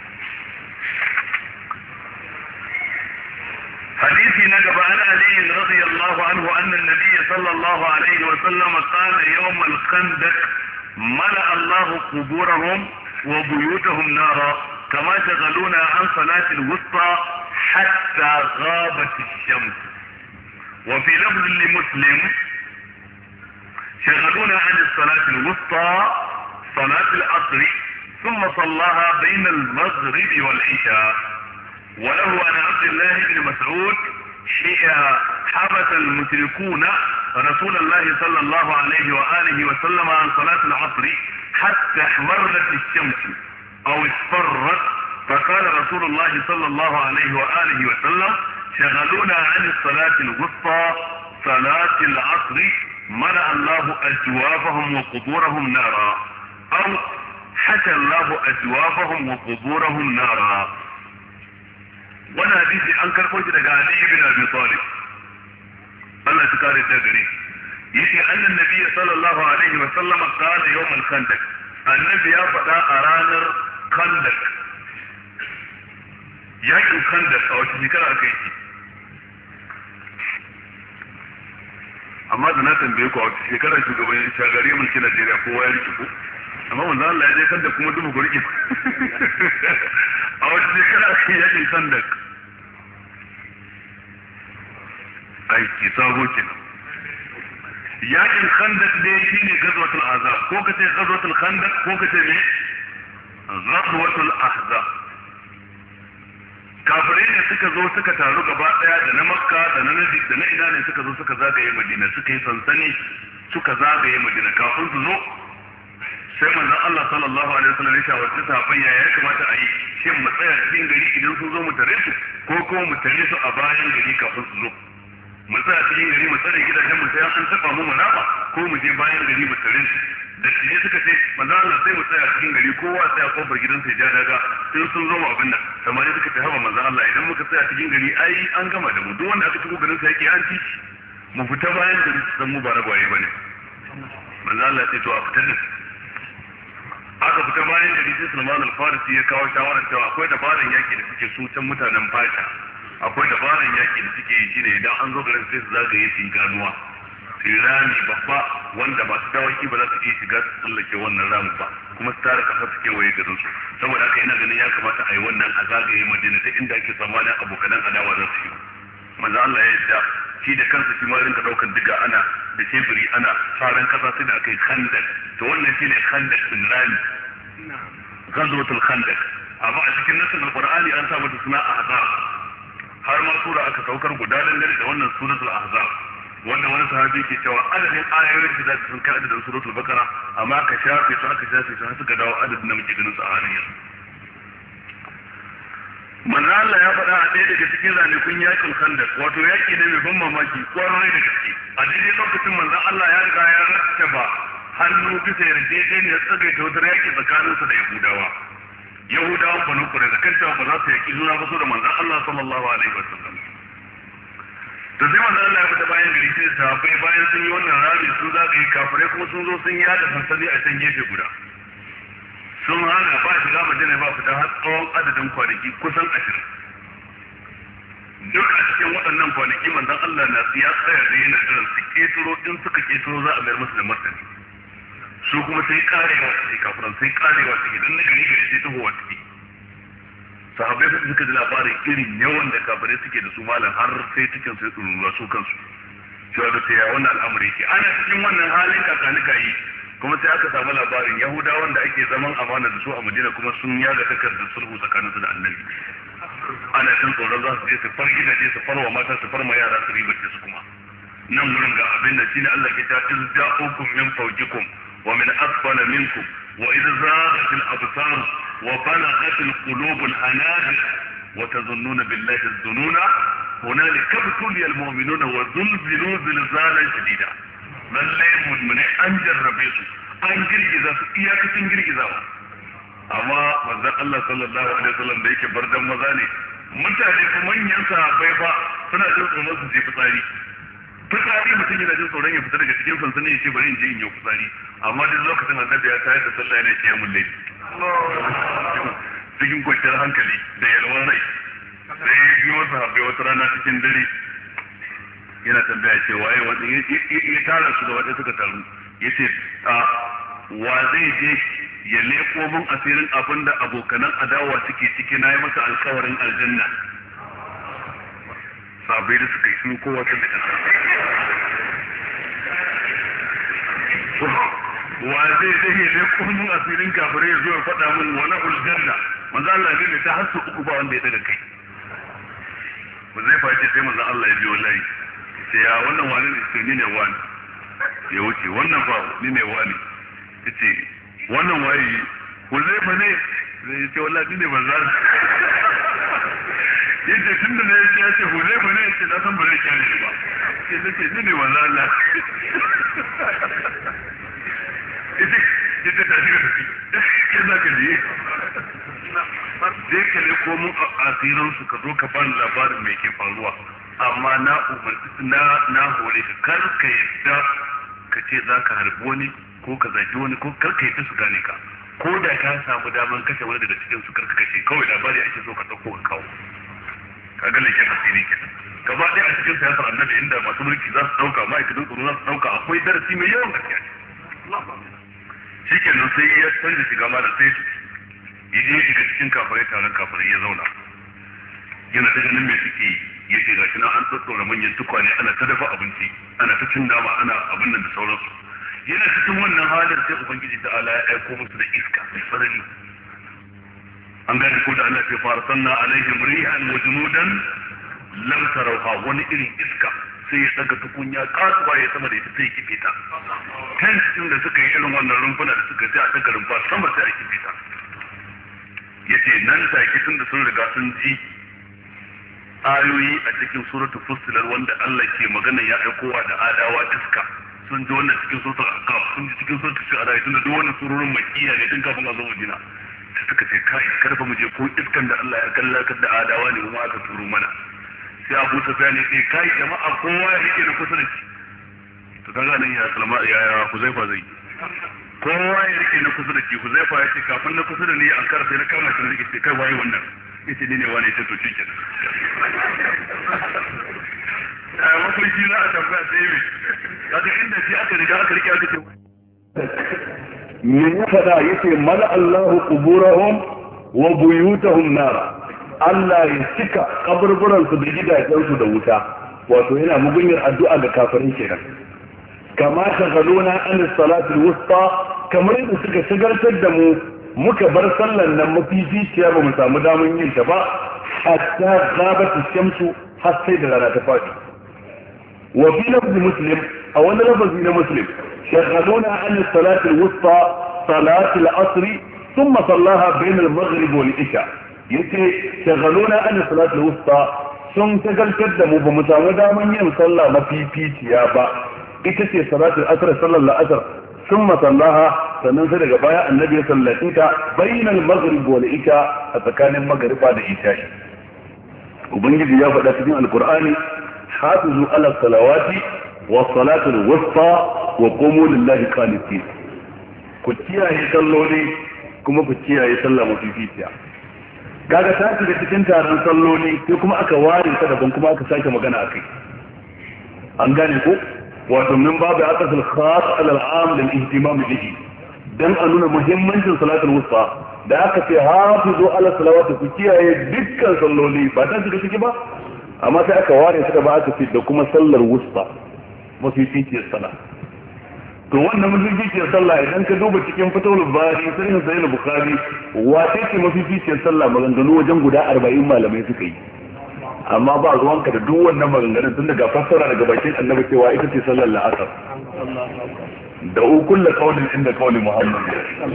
حديثي نجب عن علي رضي الله عنه أن النبي صلى الله عليه وسلم قال يوم الخندق ملأ الله قبورهم وبيوتهم نارا كما شغلونا عن صلاة الوسطى حتى غابت الشمس. وفي لفظ لمسلم شغلونا عن الصلاة الوسطى صلاة العصر ثم صلاها بين المغرب والعشاء. وله عن عبد الله بن مسعود حبس المشركون رسول الله صلى الله عليه وآله وسلم عن صلاة العصر حتى احمرت الشمس او اصفرت فقال رسول الله صلى الله عليه وآله وسلم شغلونا عن الصلاة الوسطى صلاة العصر ملأ الله أجوافهم وقبورهم نارا او حشى الله أجوافهم وقبورهم نارا. wannan hadisi an karɓo shi daga Ali ibn Abi Talib Allah ya kare da gare yace annan nabi sallallahu alaihi wa sallam qala yawm al-khandaq annabi ya faɗa a ranar khandaq yakin khandaq a wata shekara aka yi amma da na tambaye ku a wata shekara shugaban shagari mulkin Najeriya kowa ya rike ku amma manzo Allah ya je khandaq kuma dubu gurki a wata shekara aka yi yakin khandaq aiki sabo kenan. Yakin khandaq dai shine gazwatul ahzab ko kace gazwatul khandaq ko kace ne gazwatul ahzab. Kafirai ne suka zo suka taru gaba daya da na Makka da na Najd da na ina ne suka zo suka zagaye Madina suka yi sansani suka zagaye Madina kafin su zo sai manzon Allah sallallahu alaihi wasallam ya shawarci sahabbai ya ya kamata a yi shin mu tsaya cikin gari idan sun zo mu tare su ko ko mu tare su a bayan gari kafin su zo mu tsaya cikin gari mu tsare gidajen mu sai an taba mu munaba ko mu je bayan gari mu tare su da shi suka ce manzo Allah sai mu tsaya cikin gari kowa sai a kofar gidansa ya ja daga sai sun zo mu abin nan samari suka ce haba manzo Allah idan muka tsaya cikin gari ai an gama da mu duk wanda aka shigo garin sa yake an ci mu fita bayan gari su san mu ba ragwaye bane manzo Allah sai to a fitar da aka fita bayan gari sai Sulman al-Farisi ya kawo shawarar cewa akwai dabaran yaki da suke su can mutanen Fasha akwai dabaran yaki da suke yi shine idan an zo garin sai su zagaye su ganuwa su rami babba wanda masu dawaki ba za su iya shiga su tsallake wannan ramu ba kuma su tara kasa su kewaye garin su saboda haka ina ganin ya kamata a yi wannan a zagaye Madina ta inda ake tsammanin abokanan adawa za su yi manzo Allah ya yarda shi da kansa shi ma rinka daukan diga ana da teburi ana faran kasa sai da akai khandak to wannan shine khandak bin rami ghazwatul khandak amma a cikin nasin alqur'ani an sa mata suna ahzab har ma sura aka saukar guda dangane da wannan suratul ahzab wanda wani sahabi ke cewa adadin ayoyin da sun kai adadin suratul bakara amma aka shafe su aka shafe su har suka dawo adadin da muke ganin su a halin yanzu manzo Allah ya faɗa a ɗaya daga cikin ranakun yakin khandaq wato yaki ne mai ban mamaki kwarai da gaske a daidai lokacin manzo Allah ya riga ya rattaba hannu bisa yarjejeniyar tsagaita wutar yaki tsakaninsa da yahudawa yahudawan banu qurayza kan cewa ba za su yaki juna ba so da manzo Allah sallallahu alaihi wasallam to sai manzo Allah ya fita bayan gari sai sahabbai bayan sun yi wannan rami sun zagaye kafirai kuma sun zo sun yada sansani a can gefe guda sun hana ba shiga Madina ba fita har tsawon adadin kwanaki kusan ashirin duk a cikin waɗannan kwanaki manzon Allah na ya tsaya da yana jiran su keturo in suka keturo za a mayar musu da martani su kuma sai karewa su kafiran sai karewa su idan na gari gari sai tahowa su sahabbai su suka ji labarin irin yawan da kafirai suke da su malam har sai cikin sai tsururuwa su kansu cewa da ta wannan al'amari ke ana cikin wannan halin kakanika yi kuma sai aka samu labarin yahudawan da ake zaman amana da su a Madina kuma sun yaga takardar sulhu tsakaninsu da annabi ana jin tsoron za su je su far gidaje su farwa mata su farma yara su ribace su kuma nan wurin ga abin da shine Allah ke ta tilza'ukum min fawqikum wa min asfala minkum wa idh zaghat al-absar wa balaghat al-qulub al-hanajir wa tazunnuna billahi az-zununa hunalika ibtuliya al-mu'minuna wa zulzilu zilzalan shadida lallai mu'minai an jarrabe su an girgiza su iyakacin girgizawa amma manzon Allah sallallahu alaihi wasallam da yake bardan maza ne mutane ko manyan sahabbai fa suna jin tsoron su je fitsari fitsari mutum yana jin tsoron ya fita daga cikin sansani ya ce bari in je in yi fitsari, amma duk lokacin annabi ya tayar da sallah yana ce ya mulle cikin kwanciyar hankali da yalwar rai. Sai yi wasu habbe wata rana cikin dare yana tambaya ce waye wanda ya tara su da wanda suka taru ya ce a wa zai je ya leko mun asirin abin da abokanan adawa suke ciki na yi masa alkawarin aljanna. Sabai da suka yi sun kowa ta da ƙasa. Wa zai zai ya leko mun asirin kafirai ya zo ya faɗa mun wani aljanna. Manzo Allah ne ta hasu uku ba wanda ya daga kai. Ba zai fahimci sai manzo Allah ya biyo layi. Sai ya wannan wani ne sai ni ne wani. Ya wuce wannan fa ni ne wani. Yace wannan waye Huzaifa ne zai ce wallahi ni ne manzo. Yace tunda ne ya ce Huzaifa ne yace na san ba zai kyale shi ba. Sai nace ni ne manzo Allah. Yace yace ta shiga tafi. Ke za ka je. Sai ka ne ko mun asirin su ka zo ka bani labarin mai ke faruwa. Amma na na na hore ka kar ka yadda ka ce za ka harbi wani ko ka zaki wani ko kar ka yadda su gane ka. Ko da ka samu daman kashe wani daga cikin su kar ka kashe kawai labari ake so ka dauko ka kawo. Ka ga leken asiri kenan. Gaba ɗaya a cikin siyasar annabi inda masu mulki za su dauka ma'aikatan tsaro za su dauka akwai darasi mai yawan gaskiya. Shi kenan sai ya canza shiga mana sai ya je shiga cikin kafirai taron kafirai ya zauna. Yana ta ganin me suke yi. Ya ce ga shi na an tsatsora manyan tukwane ana ta dafa abinci ana ta cin dama ana abin nan da sauransu. Yana cikin wannan halin sai ubangiji ta ala ya aiko musu da iska mai tsanani. An gane ko da Allah ya fara sanna alaihim rihan wa junudan lam tarawha, wani irin iska sai ya daga tukunya kasuwa ya sama da ita sai kife ta. Kan cikin da suka yi irin wannan rumfuna da suka ji a daga rumfa sama sai a kife ta. Yace nan take tun da sun riga sun ji ayoyi a cikin suratul fussilar wanda Allah ke magana ya aikowa da adawa iska, sun ji wannan cikin suratul ahqaf, sun ji cikin suratul shu'ara, tunda duk wannan surorin makkiya ne tun kafin a zo Madina. Sai suka ce kai karfa mu je ko iskan da Allah ya kallakar da adawa ne kuma aka turo mana. Sai Abu Sufyan ya ce kai jama'a kowa ya rike na kusa da shi. To kaga nan ya salama ya ya Huzaifa zai kowa ya rike na kusa da shi. Huzaifa ya ce kafin na kusa da ni an kar sai na kama shi na rike sai kai waye wannan. Yace ni ne wani ya ce to shi kenan. A mafarki za a tambaya sai yi kaga inda shi aka riga aka rike aka ce min ya fada yace mala Allahu quburahum wa buyutahum nara, Allah ya cika kaburburan su da gidajen su da wuta. Wato yana mugunyar addu'a ga kafirin kenan. Kama shagaluna an salatul wusta, kamar yadda suka shagaltar da mu muka bar sallan nan mafificiya ba mu samu damun yin ta ba hatta ghabatu shamsu har sai da rana ta fadi. wa fi lafzi muslim a wani lafazi na muslim shagaluna an salati al-wusta salati al-asr thumma sallaha bayna al-maghrib wal isha. yace shagaluna an salati al-wusta sun tagaltar da mu ba mu samu damun yin sallah mafificiya ba, ita ce salatul asr sallar asr thumma sallaha, sannan sai daga baya annabi ya sallace ta bainal maghrib wal isha, a tsakanin magriba da isha. ubangiji ya faɗa cikin alqur'ani hafizu ala salawati was salatul wusta wa qumu lillahi qanitin, ku kiyaye salloli kuma ku kiyaye sallah mafificiya. kaga ta shiga cikin taron salloli sai kuma aka ware ta daban kuma aka sake magana akai. an gane ko wato min babu aqsal khas ala al-am lil ihtimam bihi, dan a nuna muhimmancin salatul wusta da aka ce hafizu ala salawati, ku kiyaye dukkan salloli ba ta shiga ciki ba, amma sai aka ware ta ba aka ce da kuma sallar wusta mafificiyar sallah. to wannan mafificiyar sallah idan ka duba cikin fatawul bari sai sahih bukhari wace ce mafificiyar sallah maganganu wajen guda arba'in malamai suka yi, amma ba ruwanka da duk wannan maganganun tun daga fassara daga bakin annabi cewa ita ce sallar la'asar da ukulla kaulin inda kauli muhammad.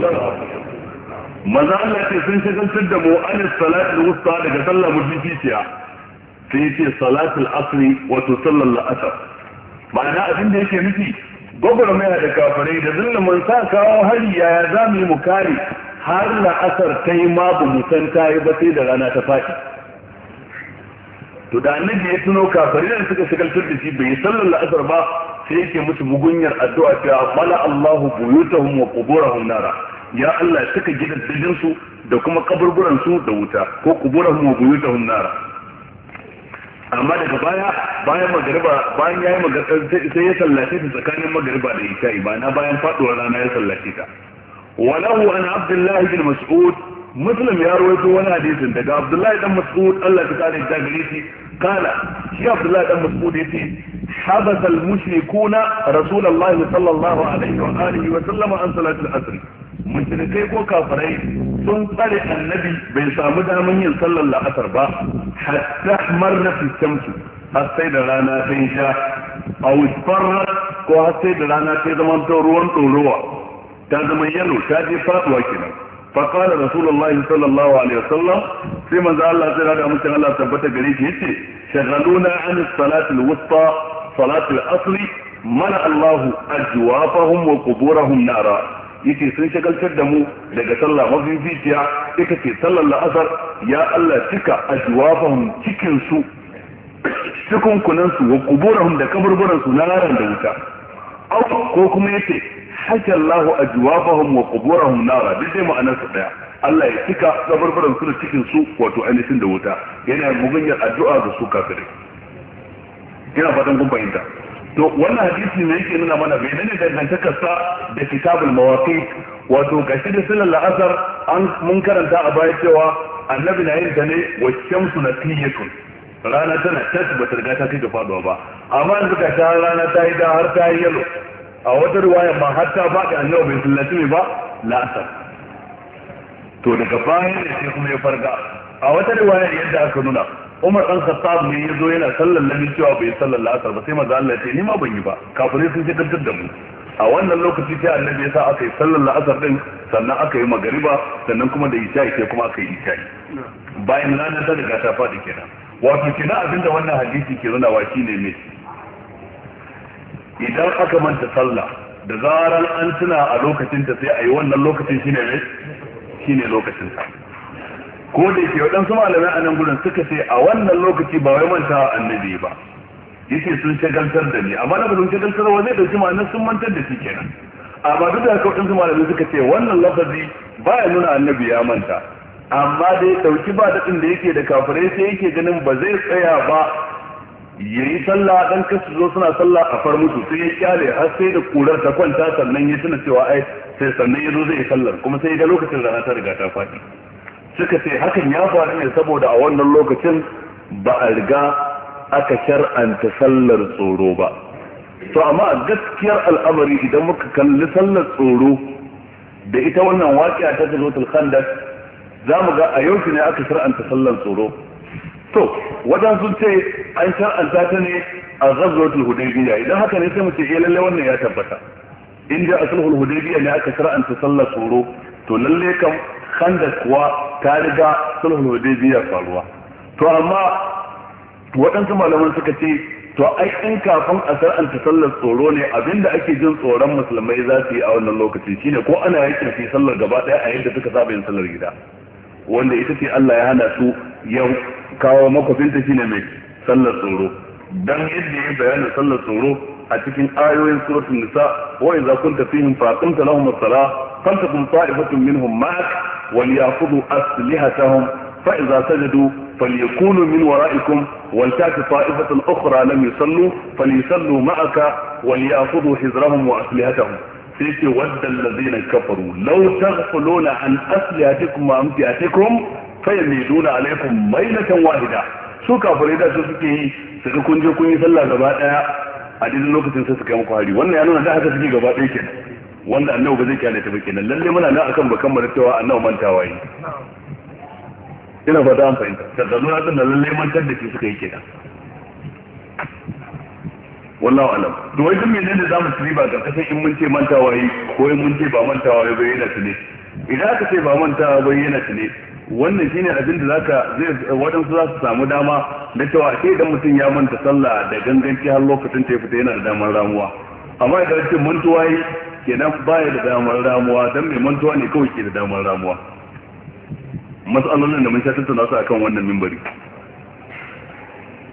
maza Allah ce sun shagaltar da mu an salatul wusta daga sallar mafificiya, sai ce salatul asri wato sallar la'asar. ma'ana abin da yake nufi gwagwarmaya da kafirai da zullumin sa kawo hari yaya za mu yi mu kare har la'asar ta yi ma ba mu san ta yi ba sai da rana ta faɗi. to da annabi ya tuno kafirai da suka shagaltar da shi bai sallar la'asar ba sai yake musu mugunyar addu'a cewa mala Allahu buyutahum wa quburahum nara, ya Allah suka gidaddajin su da kuma kaburburan su da wuta, ko quburahum wa buyutahum nara. amma daga baya bayan magariba bayan yayi magariba sai ya sallace ta tsakanin magariba da isha'i ba na bayan faduwar rana ya sallace ta. walahu an abdullahi bin mas'ud, muslim ya rawaito wani hadisin daga abdullahi dan mas'ud Allah ta kare da gare shi kala shi abdullahi dan mas'ud yace habasa al-mushrikuna rasulullahi sallallahu alaihi wa alihi wa sallama an salatul asr, mushrikai ko kafirai sun tsare annabi bai samu daman yin sallar la'asar ba hatta marna fi shamsu, har sai da rana ta yi sha a wisfarra ko har sai da rana ta zama ta ruwan tsorowa ta zama yalo ta je faduwa kenan. فقال رسول الله صلى الله عليه وسلم فيما ذا الله تعالى أمسك الله ثبت قريش يتي شغلونا عن الصلاة الوسطى صلاة الأصل منع الله أجوافهم وقبورهم نارا yake sun shagaltar da mu daga sallah mafificiya ita ce sallar la'asar, ya Allah cika ajwafahum cikin su cikin kunan su wa kuburahum da kaburburan su na ran da wuta, ko kuma yace haka Allah ajwafahum wa quburahum nara, duk dai ma'anar su daya. Allah ya cika kaburburan su da cikin su wato ainihin da wuta, yana mugunyar addu'a ga su kafirai. Ina fatan kun fahimta. To wannan hadisi ne yake nuna mana bai ne dangantakar sa da kitabul mawaqit, wato gashi da sallar la'asar an mun karanta a baya cewa annabi na yin ta ne wa shamsu natiyatun, rana tana tas ba ta riga ta kai ga faduwa ba, amma yanzu ga ta rana ta yi da har ta yi yalo, a wata riwaya ma har ta faɗi annabi bai sallaci mai ba la'asar. To daga bayan ne sai kuma ya farga, a wata riwaya yadda aka nuna Umar dan Khattab ne yazo yana sallar lamin cewa bai sallar la'asar ba, sai manzo Allah ya ce ni ma ban yi ba, kafirai sun shagaltar da mu. A wannan lokaci sai annabi ya sa aka yi sallar la'asar din, sannan aka yi magariba, sannan kuma da isha'i sai kuma aka yi isha'i. Bayan ranar ta riga ta faɗi kenan. Wato kenan abinda wannan hadisi ke nuna wa shine me, idan aka manta sallah da zaran an tuna a lokacin ta sai a yi wannan lokacin shine ne shine lokacin sa. Ko da yake waɗansu malamai a nan gudun suka ce a wannan lokaci ba wai manta annabi ba, yace sun shagaltar da ni, amma na ba sun shagaltar wa zai dauki ma'anar sun mantar da shi kenan. Amma duk da haka waɗansu malamai suka ce wannan lafazi baya nuna annabi ya manta, amma dai dauki ba daɗin da yake da kafirai sai yake ganin ba zai tsaya ba yayi sallah dan kasu zo suna sallah a far musu, sai ya kyale har sai da kurar ta kwanta sannan ya tuna cewa ai sai sannan ya zo zai sallar, kuma sai ga lokacin rana ta riga ta faɗi. Suka ce hakan ya faru ne saboda a wannan lokacin ba a riga aka shar'anta sallar tsoro ba. To amma a gaskiyar al'amari idan muka kalli sallar tsoro da ita wannan waƙiya ta Ghazwatul Khandaq za mu ga a yau ne aka shar'anta sallar tsoro. To wajen sun ce an shar'anta ta ne a Ghazwatul Hudaybiyah, idan haka ne sai mu ce eh lalle wannan ya tabbata. Inda a sulhul Hudaybiyah ne aka shar'anta sallar tsoro, to lalle kam Khandaq kuwa ta riga sulhul Hudaybiyah faruwa. To amma waɗansu malaman suka ce to ai in kafin a shar'anta sallar tsoro ne abinda ake jin tsoron musulmai za su yi a wannan lokacin shine ko ana yakin fi sallar gaba ɗaya a yadda suka saba yin sallar gida, wanda ita ce Allah ya hana su yau kawo makwafinta shine mai sallar tsoro. Dan yadda ya bayyana sallar tsoro a cikin ayoyin suratul nisa, wa idza kunta fihim faqimta lahum as-salah faltakum ta'ifatun minhum ma'ak وليأخذوا أسلحتهم فإذا سجدوا فليكونوا من ورائكم ولتأتي طائفة أخرى لم يصلوا فليصلوا معك وليأخذوا حذرهم وأسلحتهم. سيتي ود الذين كفروا لو تغفلون عن أسلحتكم وأمتعتكم فيميلون عليكم ميلة واحدة. su kafirai da su suke yi suka kun je kun yi sallah gaba daya a cikin lokacin sai suka yi muku hari, wannan ya nuna da haka suke gaba daya kenan, wanda annabi ba zai kyale ta ba kenan. Lalle muna nan akan bakan mu cewa annabi mantawa yi, ina fata an fahimta, da nuna din da lalle mantar da shi suka yi kenan. wallahu alam. To wai duk menene zamu ci riba ga kasan in mun ce mantawa yi ko in mun ce ba mantawa yi ba yana tune. Idan aka ce ba mantawa ba yana tune, wannan shine abin da zaka zai wadansu za su samu dama da cewa sai idan mutum ya manta sallah da ganganci har lokacin ta ya fita yana da damar ramuwa. Amma idan ce mantuwa yi kenan baya da damar ramuwa, dan mai mantuwa ne kawai ke da damar ramuwa. Mas'alolin da mun sha tattauna su akan wannan minbari.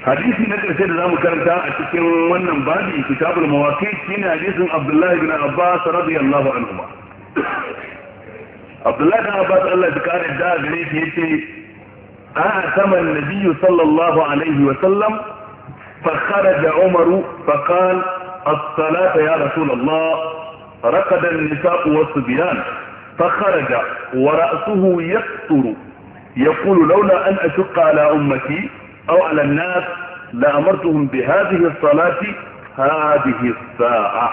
hadisi na ƙarshe da zamu karanta a cikin wannan babi kitabul mawaqit shine hadisin Abdullah ibn Abbas radiyallahu anhu. Abdullah ibn Abbas Allah ya kare da gare shi yace a sama annabi sallallahu alaihi wa sallam fa kharaja Umar fa qala as-salata ya rasul Allah raqada an-nisa'u was-subyan fa kharaja wa ra'suhu yaqturu yaqulu lawla an ashqa ala ummati أو على الناس لأمرتهم بهذه الصلاة هذه الساعة.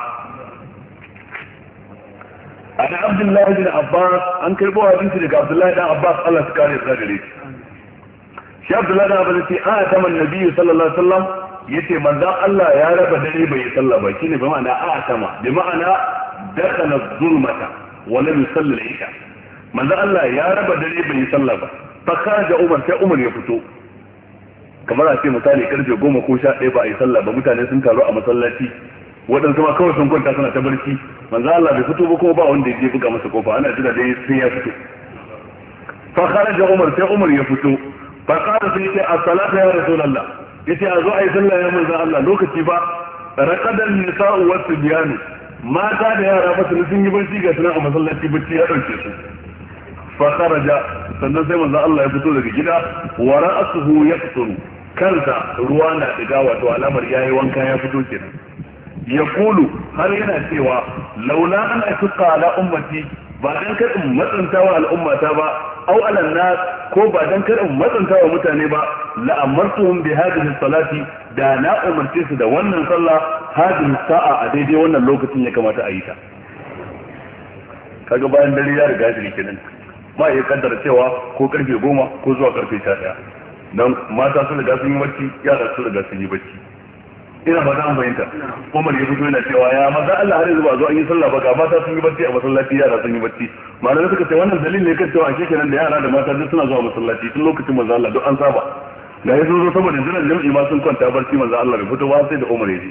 أنا عبد الله بن عباس أنكر بو حديث لك عبد الله بن عباس الله سكاري الزاجري شي عبد الله بن عباس آتم النبي صلى الله عليه وسلم يتي من ذا الله يا رب دني بي صلى الله عليه بمعنى آتم بمعنى دخل الظلمة ولم يصلي العشاء من ذا الله يا رب دني بي صلى الله فخرج عمر في عمر يفتو kamar a ce misali karfe goma ko sha ɗaya ba a yi sallah ba mutane sun taru a masallaci waɗansu ma kawai sun kwanta suna ta barci manzo Allah bai fito ba kuma ba wanda ya buga masa kofa ana jira dai sai ya fito fa kharaja Umar sai Umar ya fito fa qala sai ce as-salatu ya rasulullah yace a zo a yi sallah ya manzo Allah lokaci ba raqadan nisa'u was-sibyan mata da yara ba sun yi barci ga sunan a masallaci barci ya dauke su fa kharaja sannan sai manzo Allah ya fito daga gida wa ra'suhu yaqturu kansa ruwa na diga wato alamar yayi wanka ya fito kenan ya kulu har yana cewa laula an ashqa ala ummati ba dan kar in matsanta wa al'ummata ba au ala nas ko ba dan kar in matsanta wa mutane ba la amartuhum bi hadhihi salati da na umarce su da wannan sallah hadhihi sa'a a daidai wannan lokacin ya kamata a yi ta kaga bayan dare ya riga shi kenan ma ya kaddara cewa ko karfe goma ko zuwa karfe sha ɗaya don mata sun riga sun yi bacci yara sun riga sun yi bacci ina ba an fahimta Umar ya fito yana cewa ya maza Allah har yanzu ba zo an yi sallah ba ga mata sun yi bacci a masallaci yara sun yi bacci malamai suka ce wannan dalilin ne kan cewa a kenan da yara da mata duk suna zuwa masallaci tun lokacin manzo Allah duk an saba da ya zo saboda jiran jami'i ma sun kwanta barci manzo Allah bai fito ba sai da Umar ya ji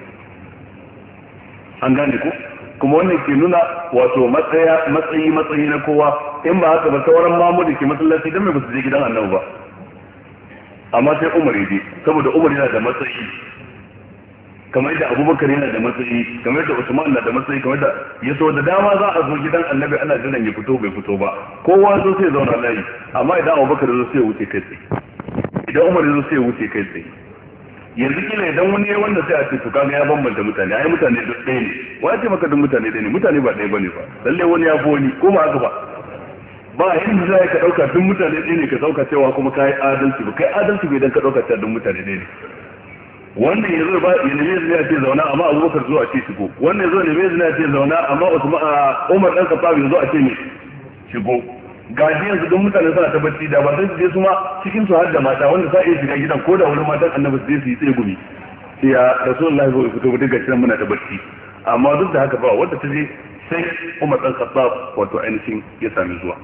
an gane ko kuma wannan ke nuna wato matsaya matsayi matsayi na kowa in ba haka ba sauran mamu da ke masallaci dan mai ba su je gidan annabi ba amma sai Umar yaje saboda Umar yana da matsayi kamar yadda Abubakar yana da matsayi kamar yadda Usman na da matsayi kamar yadda yaso da dama za a zo gidan annabi ana jiran ya fito bai fito ba kowa zo sai zauna layi amma idan Abubakar zo sai ya wuce kai tsaye idan Umar zo sai ya wuce kai tsaye yanzu kila idan wani yayin wanda sai a ce to kaga ya bambanta mutane ai mutane duk ɗaya ne wai ce maka duk mutane ɗaya ne mutane ba ɗaya bane ba lalle wani ya fi wani ko ba haka ba ba yanda za ka dauka duk mutane ɗaya ne ka dauka cewa kuma kai adalci ba kai adalci bai dan ka dauka cewa duk mutane ɗaya ne wanda yazo ba ya nemi zai ce zauna amma Abubakar zuwa ce shigo wanda yazo ne mai zai ce zauna amma Usman Umar dan Khattab yazo a ce ne shigo gaji yanzu don mutane suna ta bacci da ba sai su je su ma cikin su har da mata wanda sa iya shiga gidan ko da wani matan annabi su je su yi tsaye gumi sai ya rasulullahi bai fito ba duka kiran muna ta bacci amma duk da haka ba wanda ta je sai Umar dan Khattab wato ainihin ya sami zuwa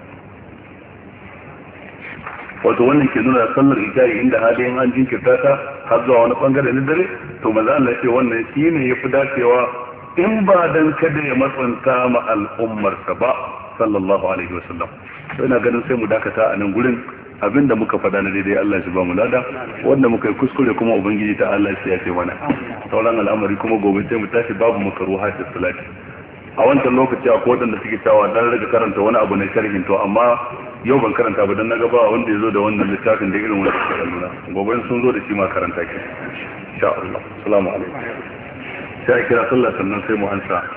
wato wannan ke nuna sallar isha'i inda halin an jinkirta ta har zuwa wani bangare na dare to maza Allah ce wannan shine yafi dacewa in ba dan kada ya matsanta ma al'ummarsa ba sallallahu alaihi wasallam to ina ganin sai mu dakata a nan gurin abinda muka faɗa na daidai Allah ya ba mu lada wanda muka yi kuskure kuma ubangiji ta Allah ya ce mana sauran al'amari kuma gobe sai mu tashi babu makaruha da salati a wancan lokaci akwai wadanda suke cewa dan rage karanta wani abu na sharhin to amma yau ban karanta ba dan naga ba wanda yazo da wannan littafin da irin wannan suka nuna gobe sun zo da shi ma karanta ki insha Allah assalamu alaikum sai kira sallah sannan sai mu ansa